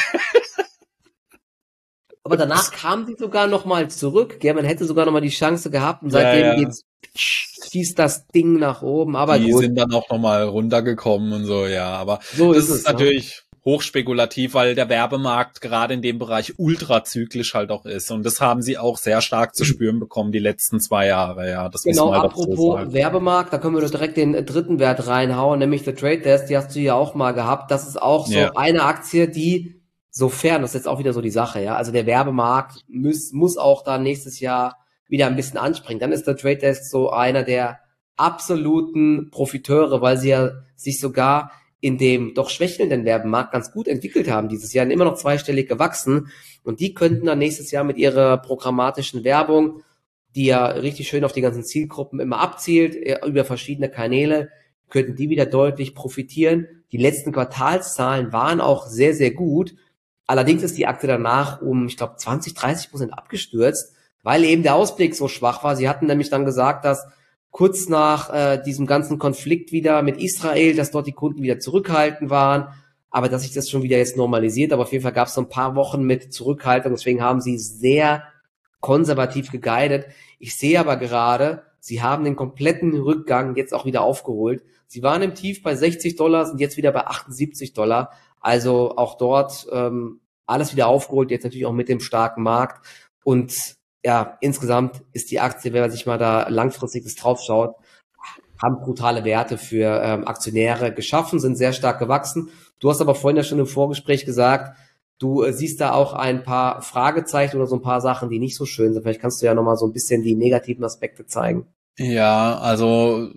Aber danach kam sie sogar noch mal zurück, gell? Man hätte sogar noch mal die Chance gehabt und seitdem schießt das Ding nach oben. Aber die sind dann auch noch mal runtergekommen und so, ja. Aber so das ist natürlich hochspekulativ, weil der Werbemarkt gerade in dem Bereich ultrazyklisch halt auch ist. Und das haben sie auch sehr stark zu spüren bekommen die letzten 2 Jahre, ja. Das genau, muss man halt apropos so sagen. Werbemarkt, da können wir doch direkt den dritten Wert reinhauen, nämlich The Trade Desk, die hast du ja auch mal gehabt. Das ist auch so eine Aktie, die, sofern, das ist jetzt auch wieder so die Sache, ja, also der Werbemarkt muss auch da nächstes Jahr wieder ein bisschen anspringen. Dann ist der Trade Desk so einer der absoluten Profiteure, weil sie ja sich sogar in dem doch schwächelnden Werbemarkt ganz gut entwickelt haben dieses Jahr, immer noch zweistellig gewachsen und die könnten dann nächstes Jahr mit ihrer programmatischen Werbung, die ja richtig schön auf die ganzen Zielgruppen immer abzielt, über verschiedene Kanäle, könnten die wieder deutlich profitieren. Die letzten Quartalszahlen waren auch sehr, sehr gut. Allerdings ist die Aktie danach um, ich glaube, 20-30% abgestürzt, weil eben der Ausblick so schwach war. Sie hatten nämlich dann gesagt, dass kurz nach diesem ganzen Konflikt wieder mit Israel, dass dort die Kunden wieder zurückhaltend waren, aber dass sich das schon wieder jetzt normalisiert. Aber auf jeden Fall gab es so ein paar Wochen mit Zurückhaltung, deswegen haben sie sehr konservativ geguidet. Ich sehe aber gerade, sie haben den kompletten Rückgang jetzt auch wieder aufgeholt. Sie waren im Tief bei $60, sind jetzt wieder bei $78. Also auch dort alles wieder aufgeholt, jetzt natürlich auch mit dem starken Markt. Und ja, insgesamt ist die Aktie, wenn man sich mal da langfristiges draufschaut, haben brutale Werte für Aktionäre geschaffen, sind sehr stark gewachsen. Du hast aber vorhin ja schon im Vorgespräch gesagt, du siehst da auch ein paar Fragezeichen oder so ein paar Sachen, die nicht so schön sind. Vielleicht kannst du ja nochmal so ein bisschen die negativen Aspekte zeigen. Ja, also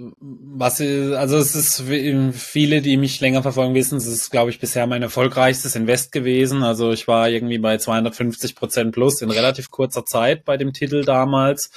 es ist viele, die mich länger verfolgen, wissen, es ist, glaube ich, bisher mein erfolgreichstes Invest gewesen. Also ich war irgendwie bei 250% plus in relativ kurzer Zeit bei dem Titel damals.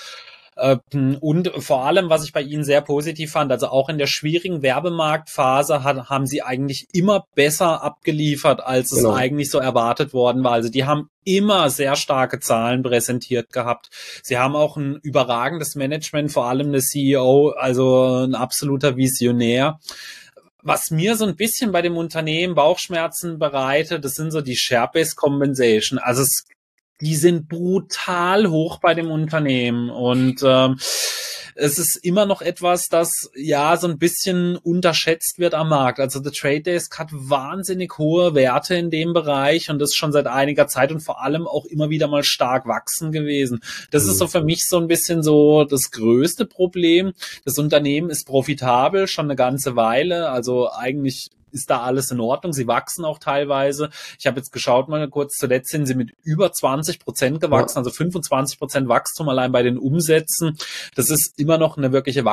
Und vor allem, was ich bei Ihnen sehr positiv fand, also auch in der schwierigen Werbemarktphase haben Sie eigentlich immer besser abgeliefert, als es eigentlich so erwartet worden war. Also die haben immer sehr starke Zahlen präsentiert gehabt. Sie haben auch ein überragendes Management, vor allem der CEO, also ein absoluter Visionär. Was mir so ein bisschen bei dem Unternehmen Bauchschmerzen bereitet, das sind so die Share-Based Compensation. Also die sind brutal hoch bei dem Unternehmen und es ist immer noch etwas, das ja so ein bisschen unterschätzt wird am Markt. Also The Trade Desk hat wahnsinnig hohe Werte in dem Bereich und das schon seit einiger Zeit und vor allem auch immer wieder mal stark wachsen gewesen. Das ist so für mich so ein bisschen so das größte Problem. Das Unternehmen ist profitabel schon eine ganze Weile, also eigentlich ist da alles in Ordnung. Sie wachsen auch teilweise. Ich habe jetzt geschaut mal kurz, zuletzt sind sie mit über 20% gewachsen, also 25% Wachstum allein bei den Umsätzen. Das ist immer noch eine wirkliche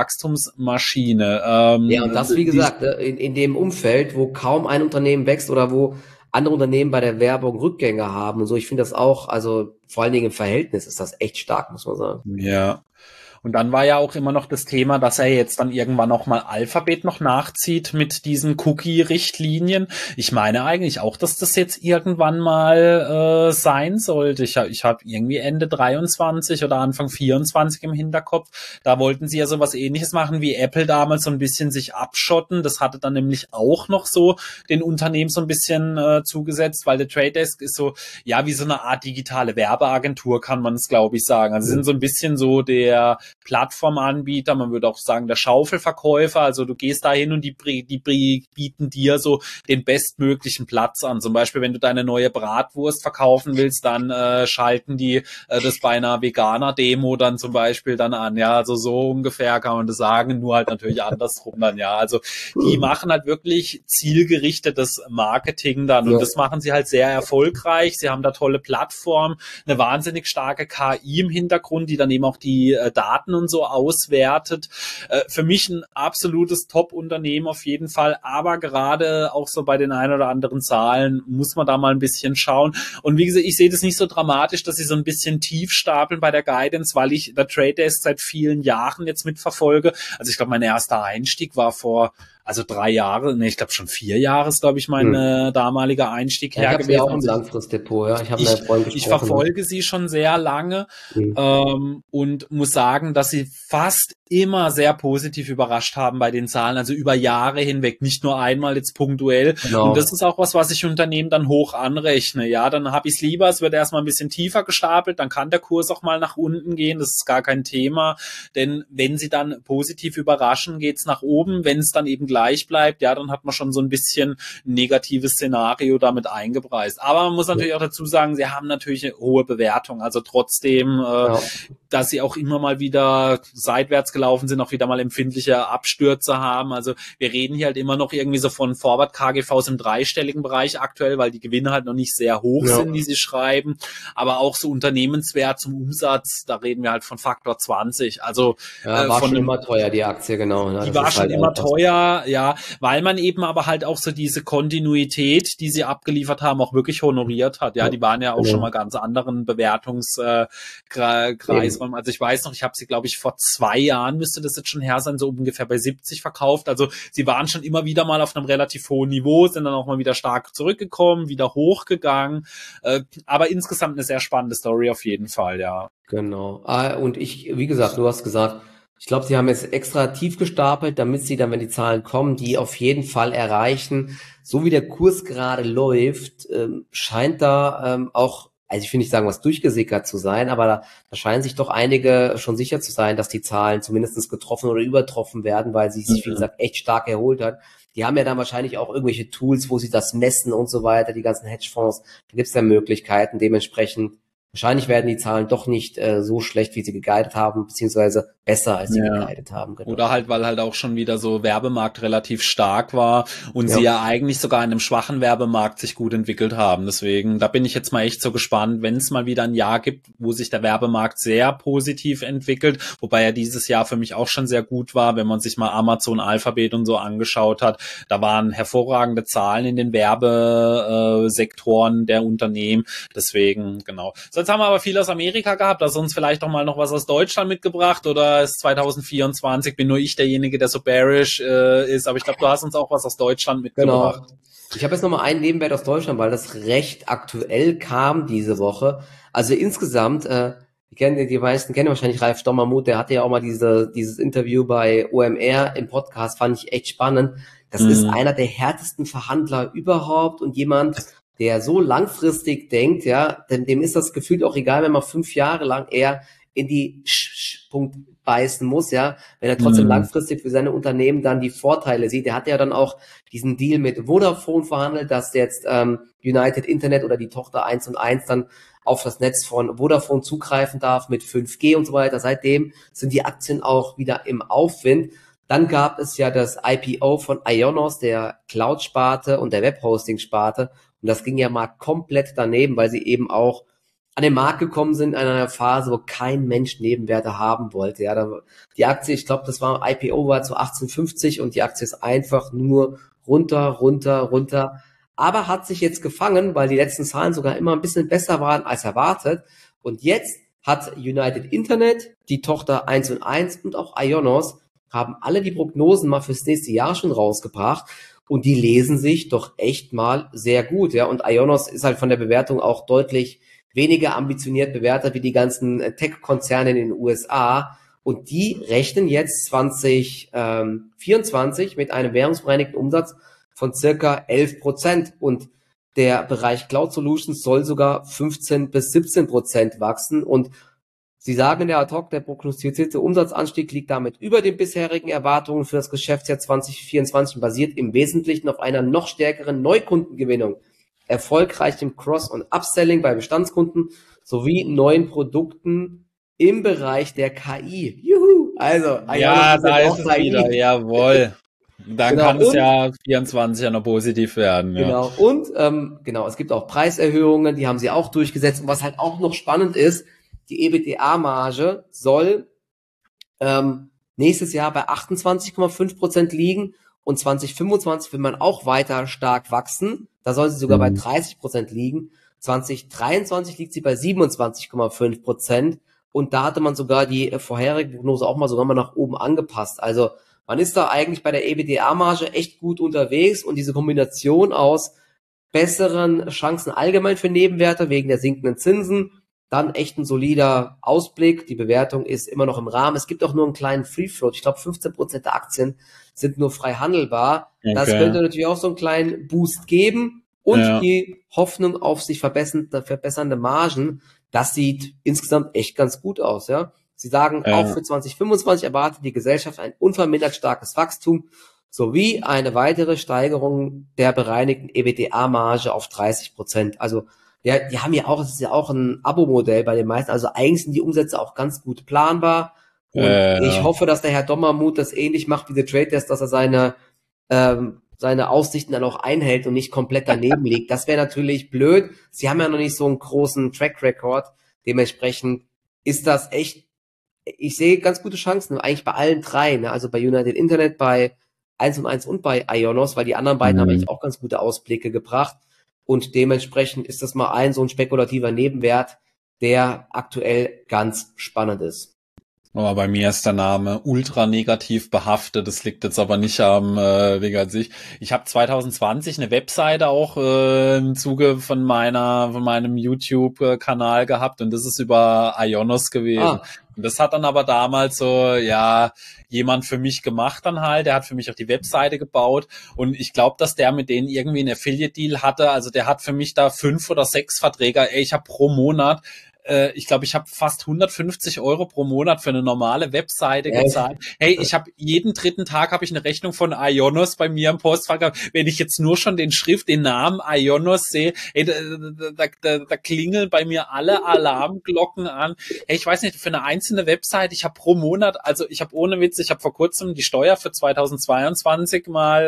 Wachstumsmaschine. Ja, und das, wie gesagt, in dem Umfeld, wo kaum ein Unternehmen wächst oder wo andere Unternehmen bei der Werbung Rückgänge haben und so. Ich finde das auch, also vor allen Dingen im Verhältnis ist das echt stark, muss man sagen. Ja. Und dann war ja auch immer noch das Thema, dass er jetzt dann irgendwann noch mal Alphabet noch nachzieht mit diesen Cookie-Richtlinien. Ich meine eigentlich auch, dass das jetzt irgendwann mal sein sollte. Ich hab irgendwie Ende 23 oder Anfang 24 im Hinterkopf. Da wollten sie ja sowas Ähnliches machen wie Apple damals, so ein bisschen sich abschotten. Das hatte dann nämlich auch noch so den Unternehmen so ein bisschen zugesetzt, weil der Trade Desk ist so, ja, wie so eine Art digitale Werbeagentur, kann man es, glaube ich, sagen. Also sie sind so ein bisschen so der Plattformanbieter, man würde auch sagen der Schaufelverkäufer, also du gehst da hin und die bieten dir so den bestmöglichen Platz an. Zum Beispiel, wenn du deine neue Bratwurst verkaufen willst, dann schalten die das bei einer Veganer-Demo dann zum Beispiel dann an. Ja, also so ungefähr kann man das sagen, nur halt natürlich andersrum dann, ja. Also die machen halt wirklich zielgerichtetes Marketing dann und das machen sie halt sehr erfolgreich. Sie haben da tolle Plattformen, eine wahnsinnig starke KI im Hintergrund, die dann eben auch die Daten und so auswertet. Für mich ein absolutes Top-Unternehmen auf jeden Fall, aber gerade auch so bei den ein oder anderen Zahlen muss man da mal ein bisschen schauen. Und wie gesagt, ich sehe das nicht so dramatisch, dass sie so ein bisschen tief stapeln bei der Guidance, weil ich der Trade Desk seit vielen Jahren jetzt mitverfolge. Also ich glaube, mein erster Einstieg war vor 3 Jahre, ich glaube schon 4 Jahre ist, glaube ich, mein damaliger Einstieg her gewesen. Ich habe ja auch ein Langfristdepot, ja. Ich habe mit einem Freund gesprochen. Ich verfolge sie schon sehr lange und muss sagen, dass sie fast immer sehr positiv überrascht haben bei den Zahlen, also über Jahre hinweg, nicht nur einmal jetzt punktuell. Genau. Und das ist auch was ich Unternehmen dann hoch anrechne. Ja, dann habe ich es lieber, es wird erstmal ein bisschen tiefer gestapelt, dann kann der Kurs auch mal nach unten gehen, das ist gar kein Thema, denn wenn sie dann positiv überraschen, geht's nach oben. Wenn es dann eben gleich bleibt, ja, dann hat man schon so ein bisschen ein negatives Szenario damit eingepreist. Aber man muss natürlich auch dazu sagen, sie haben natürlich eine hohe Bewertung, also trotzdem, dass sie auch immer mal wieder seitwärts gelaufen sind, auch wieder mal empfindliche Abstürze haben. Also wir reden hier halt immer noch irgendwie so von Forward-KGVs im dreistelligen Bereich aktuell, weil die Gewinne halt noch nicht sehr hoch sind, die sie schreiben. Aber auch so Unternehmenswert zum Umsatz, da reden wir halt von Faktor 20. Also war schon immer teuer, die Aktie, genau. Die war schon immer teuer, ja, weil man eben aber halt auch so diese Kontinuität, die sie abgeliefert haben, auch wirklich honoriert hat. Ja, die waren ja auch schon mal ganz anderen Bewertungskreisräumen. Also ich weiß noch, ich habe sie, glaube ich, vor 2 Jahren, müsste das jetzt schon her sein, so ungefähr bei 70 verkauft. Also sie waren schon immer wieder mal auf einem relativ hohen Niveau, sind dann auch mal wieder stark zurückgekommen, wieder hochgegangen. Aber insgesamt eine sehr spannende Story auf jeden Fall, ja. Genau. Und wie gesagt, du hast gesagt, ich glaube, sie haben jetzt extra tief gestapelt, damit sie dann, wenn die Zahlen kommen, die auf jeden Fall erreichen. So wie der Kurs gerade läuft, scheint da auch, also ich will nicht sagen, was durchgesickert zu sein, aber da scheinen sich doch einige schon sicher zu sein, dass die Zahlen zumindest getroffen oder übertroffen werden, weil sie sich, wie gesagt, echt stark erholt hat. Die haben ja dann wahrscheinlich auch irgendwelche Tools, wo sie das messen und so weiter, die ganzen Hedgefonds. Da gibt es ja Möglichkeiten, dementsprechend. Wahrscheinlich werden die Zahlen doch nicht so schlecht, wie sie geguidet haben, beziehungsweise besser, als sie geguidet haben. Genau. Oder halt, weil halt auch schon wieder so Werbemarkt relativ stark war und sie ja eigentlich sogar in einem schwachen Werbemarkt sich gut entwickelt haben. Deswegen, da bin ich jetzt mal echt so gespannt, wenn es mal wieder ein Jahr gibt, wo sich der Werbemarkt sehr positiv entwickelt, wobei er dieses Jahr für mich auch schon sehr gut war, wenn man sich mal Amazon, Alphabet und so angeschaut hat. Da waren hervorragende Zahlen in den Werbesektoren der Unternehmen. Deswegen, genau. Sonst haben wir aber viel aus Amerika gehabt, also uns vielleicht auch mal noch was aus Deutschland mitgebracht oder ist 2024, bin nur ich derjenige, der so bearish ist, aber ich glaube, du hast uns auch was aus Deutschland mitgebracht. Genau. Ich habe jetzt nochmal einen Nebenwert aus Deutschland, weil das recht aktuell kam diese Woche. Also insgesamt, die meisten kennen wahrscheinlich Ralf Dommermuth, der hatte ja auch mal dieses Interview bei OMR im Podcast, fand ich echt spannend. Das ist einer der härtesten Verhandler überhaupt und jemand, der so langfristig denkt, ja, dem ist das gefühlt auch egal, wenn man 5 Jahre lang eher in die Punkt beißen muss, ja, wenn er trotzdem langfristig für seine Unternehmen dann die Vorteile sieht. Er hat ja dann auch diesen Deal mit Vodafone verhandelt, dass jetzt United Internet oder die Tochter 1&1 dann auf das Netz von Vodafone zugreifen darf mit 5G und so weiter. Seitdem sind die Aktien auch wieder im Aufwind. Dann gab es ja das IPO von Ionos, der Cloud-Sparte und der Webhosting-Sparte. Und das ging ja mal komplett daneben, weil sie eben auch an den Markt gekommen sind in einer Phase, wo kein Mensch Nebenwerte haben wollte. Ja, die Aktie, ich glaube, das war IPO war zu 18,50 und die Aktie ist einfach nur runter. aber hat sich jetzt gefangen, weil die letzten Zahlen sogar immer ein bisschen besser waren als erwartet. Und jetzt hat United Internet, die Tochter 1&1 und auch Ionos haben alle die Prognosen mal fürs nächste Jahr schon rausgebracht und die lesen sich doch echt mal sehr gut, ja. Und Ionos ist halt von der Bewertung auch deutlich weniger ambitioniert bewertet wie die ganzen Tech-Konzerne in den USA. Und die rechnen jetzt 2024 mit einem währungsbereinigten Umsatz von circa 11%. Und der Bereich Cloud Solutions soll sogar 15-17% wachsen. Und sie sagen in der Ad-Hoc, der prognostizierte Umsatzanstieg liegt damit über den bisherigen Erwartungen für das Geschäftsjahr 2024 und basiert im Wesentlichen auf einer noch stärkeren Neukundengewinnung, erfolgreichem Cross- und Upselling bei Bestandskunden sowie neuen Produkten im Bereich der KI. Juhu! Also, Ja, da ist es wieder, jawohl. Dann genau, kann es ja 24 ja noch positiv werden, ja. Genau, und genau, es gibt auch Preiserhöhungen, die haben sie auch durchgesetzt. Und was halt auch noch spannend ist, die EBITDA-Marge soll nächstes Jahr bei 28,5% liegen und 2025 will man auch weiter stark wachsen. Da soll sie sogar bei 30% liegen. 2023 liegt sie bei 27,5% und da hatte man sogar die vorherige Prognose auch mal sogar mal nach oben angepasst. Also man ist da eigentlich bei der EBITDA-Marge echt gut unterwegs und diese Kombination aus besseren Chancen allgemein für Nebenwerte wegen der sinkenden Zinsen, dann echt ein solider Ausblick. Die Bewertung ist immer noch im Rahmen. Es gibt auch nur einen kleinen Free Float. Ich glaube, 15% der Aktien sind nur frei handelbar. Okay. Das könnte natürlich auch so einen kleinen Boost geben. Und die Hoffnung auf sich verbessernde Margen, das sieht insgesamt echt ganz gut aus, ja. Sie sagen, auch für 2025 erwartet die Gesellschaft ein unvermindert starkes Wachstum sowie eine weitere Steigerung der bereinigten EBITDA-Marge auf 30%. Also, ja, die haben ja auch, es ist ja auch ein Abo-Modell bei den meisten, also eigentlich sind die Umsätze auch ganz gut planbar. Und ich hoffe, dass der Herr Dommermuth das ähnlich macht wie der Trade Desk, dass er seine Aussichten dann auch einhält und nicht komplett daneben liegt. Das wäre natürlich blöd. Sie haben ja noch nicht so einen großen Track Record. Dementsprechend ist das echt, ich sehe ganz gute Chancen, eigentlich bei allen drei, ne? Also bei United Internet, bei 1&1 und bei Ionos, weil die anderen beiden haben eigentlich auch ganz gute Ausblicke gebracht. Und dementsprechend ist das mal so ein spekulativer Nebenwert, der aktuell ganz spannend ist. Aber bei mir ist der Name ultra negativ behaftet. Das liegt jetzt aber nicht am Ding an sich. Ich habe 2020 eine Webseite auch im Zuge von meinem YouTube-Kanal gehabt und das ist über Ionos gewesen. Und das hat dann aber damals so, ja, jemand für mich gemacht dann halt. Der hat für mich auch die Webseite gebaut und ich glaube, dass der mit denen irgendwie einen Affiliate-Deal hatte. Also der hat für mich da 5 oder 6 Verträge. Ich habe pro Monat ich glaube, ich habe fast 150 € pro Monat für eine normale Webseite gezahlt. Hey, ich habe jeden dritten Tag habe ich eine Rechnung von Ionos bei mir im Postfach gehabt. Wenn ich jetzt nur schon den Namen Ionos sehe, hey, da klingeln bei mir alle Alarmglocken an. Hey, ich weiß nicht, für eine einzelne Webseite, ich habe pro Monat, also ich habe ohne Witz, ich habe vor kurzem die Steuer für 2022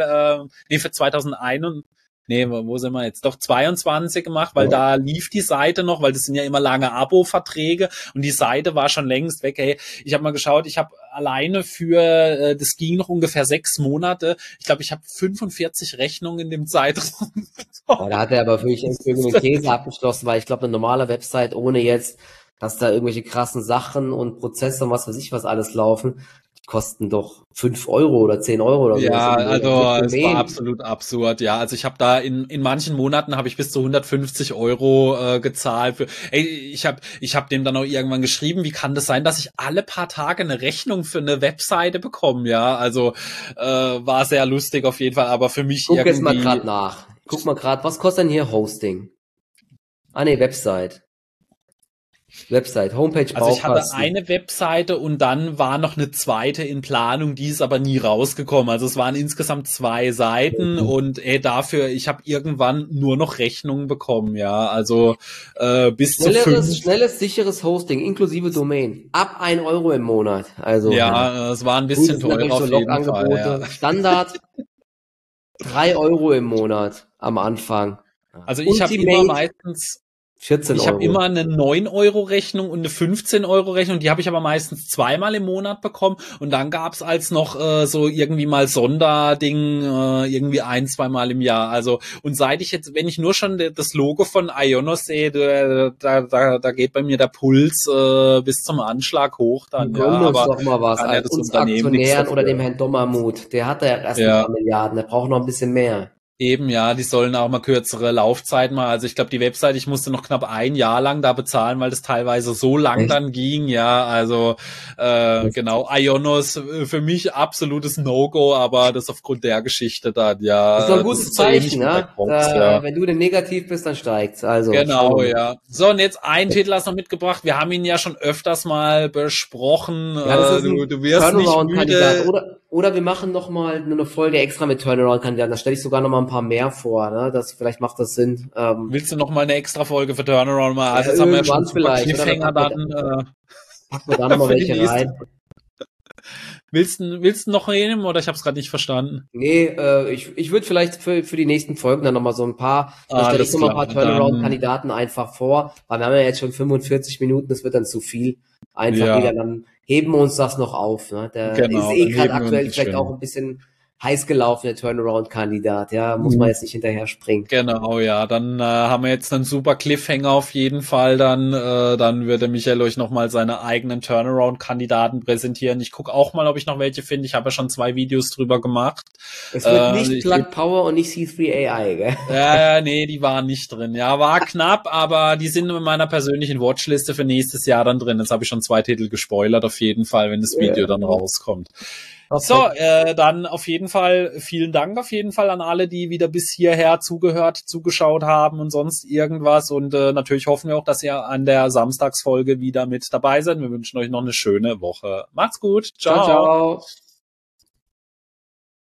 für 2021 wo sind wir jetzt? Doch 22 gemacht, weil da lief die Seite noch, weil das sind ja immer lange Abo-Verträge und die Seite war schon längst weg. Hey, ich habe mal geschaut, ich habe alleine das ging noch ungefähr 6 Monate. Ich glaube, ich habe 45 Rechnungen in dem Zeitraum. Da hat er aber wirklich irgendeinen Käse abgeschlossen, weil ich glaube, eine normale Website ohne jetzt, dass da irgendwelche krassen Sachen und Prozesse und was weiß ich was alles laufen, die kosten doch 5 € oder 10 € oder so. Ja, also es war absolut absurd, ja. Also ich habe da in manchen Monaten habe ich bis zu 150 € gezahlt. Ich hab dem dann auch irgendwann geschrieben, wie kann das sein, dass ich alle paar Tage eine Rechnung für eine Webseite bekomme, ja. Also war sehr lustig auf jeden Fall, aber für mich Guck jetzt mal gerade nach. Guck mal gerade, was kostet denn hier Hosting? Website, Homepage, also ich hatte eine Webseite und dann war noch eine zweite in Planung, die ist aber nie rausgekommen. Also es waren insgesamt 2 Seiten und dafür, ich habe irgendwann nur noch Rechnungen bekommen, ja. Also bis zu 5. Schnelles, sicheres Hosting, inklusive Domain. Ab 1 € im Monat. Also ja, es war ein bisschen teurer auf jeden Fall. Ja. Standard 3 € im Monat am Anfang. Also ich habe immer 14 Ich Euro. habe immer eine 9-Euro-Rechnung und eine 15-Euro-Rechnung, die habe ich aber meistens zweimal im Monat bekommen und dann gab's als noch so irgendwie mal Sonderding irgendwie 1-2 Mal im Jahr. Also und seit ich jetzt, wenn ich nur schon das Logo von Ionos sehe, da geht bei mir der Puls bis zum Anschlag hoch dann, ja, Gönn uns aber doch mal was, kann ja als das uns Unternehmen nichts Aktionären oder dem dafür. Herrn Dommermuth. Der hat ja erst ein Ja. paar Milliarden, der braucht noch ein bisschen mehr. Eben, ja, die sollen auch mal kürzere Laufzeiten mal. Also ich glaube, die Website, ich musste noch knapp ein Jahr lang da bezahlen, weil das teilweise so lang Echt? dann ging, ja. Also genau, Ionos für mich absolutes No-Go, aber das aufgrund der Geschichte dann, Das ist doch ein ja, das gutes ist so ähnlich Zeichen, wie bei ne? Crocs, ja. Wenn du denn negativ bist, dann steigt's. Also, schauen Genau, wir mal. ja. So, und jetzt ein Titel hast du noch mitgebracht. Wir haben ihn ja schon öfters mal besprochen. Ja, das ist Du ein wirst nicht Turnaround-Kandidat. müde. Oder wir machen noch mal nur eine Folge extra mit Turnaround-Kandidaten. Da stelle ich sogar noch mal ein paar mehr vor, ne? Vielleicht macht das Sinn. Willst du noch mal eine extra Folge für Turnaround machen? Ja, Also jetzt haben wir ja schon irgendwann einen super vielleicht, oder? Cliffhanger dann Packen wir da noch mal für die welche nächste. rein. Willst du noch nehmen oder ich habe es gerade nicht verstanden? Nee, ich würde vielleicht für die nächsten Folgen dann noch mal so ein paar, dann stelle ich Alles noch mal ein paar klar, dann Turnaround-Kandidaten einfach vor, weil wir haben ja jetzt schon 45 Minuten, das wird dann zu viel. Einfach wieder, ja, dann heben wir uns das noch auf. Ne? Der ist genau, eh dann gerade heben wir uns aktuell das vielleicht auch schön. ein bisschen heiß gelaufen, der Turnaround-Kandidat. Ja, muss man jetzt nicht hinterher springen. Genau, ja, dann haben wir jetzt einen super Cliffhanger auf jeden Fall. Dann würde Michael euch nochmal seine eigenen Turnaround-Kandidaten präsentieren. Ich gucke auch mal, ob ich noch welche finde. Ich habe ja schon 2 Videos drüber gemacht. Es wird nicht Plug Power und nicht C3 AI, gell? Nee, die waren nicht drin. Ja, war knapp, aber die sind in meiner persönlichen Watchliste für nächstes Jahr dann drin. Jetzt habe ich schon 2 Titel gespoilert, auf jeden Fall, wenn das Video dann rauskommt. So, dann auf jeden Fall vielen Dank auf jeden Fall an alle, die wieder bis hierher zugehört, zugeschaut haben und sonst irgendwas. Und natürlich hoffen wir auch, dass ihr an der Samstagsfolge wieder mit dabei seid. Wir wünschen euch noch eine schöne Woche. Macht's gut. Ciao, ciao.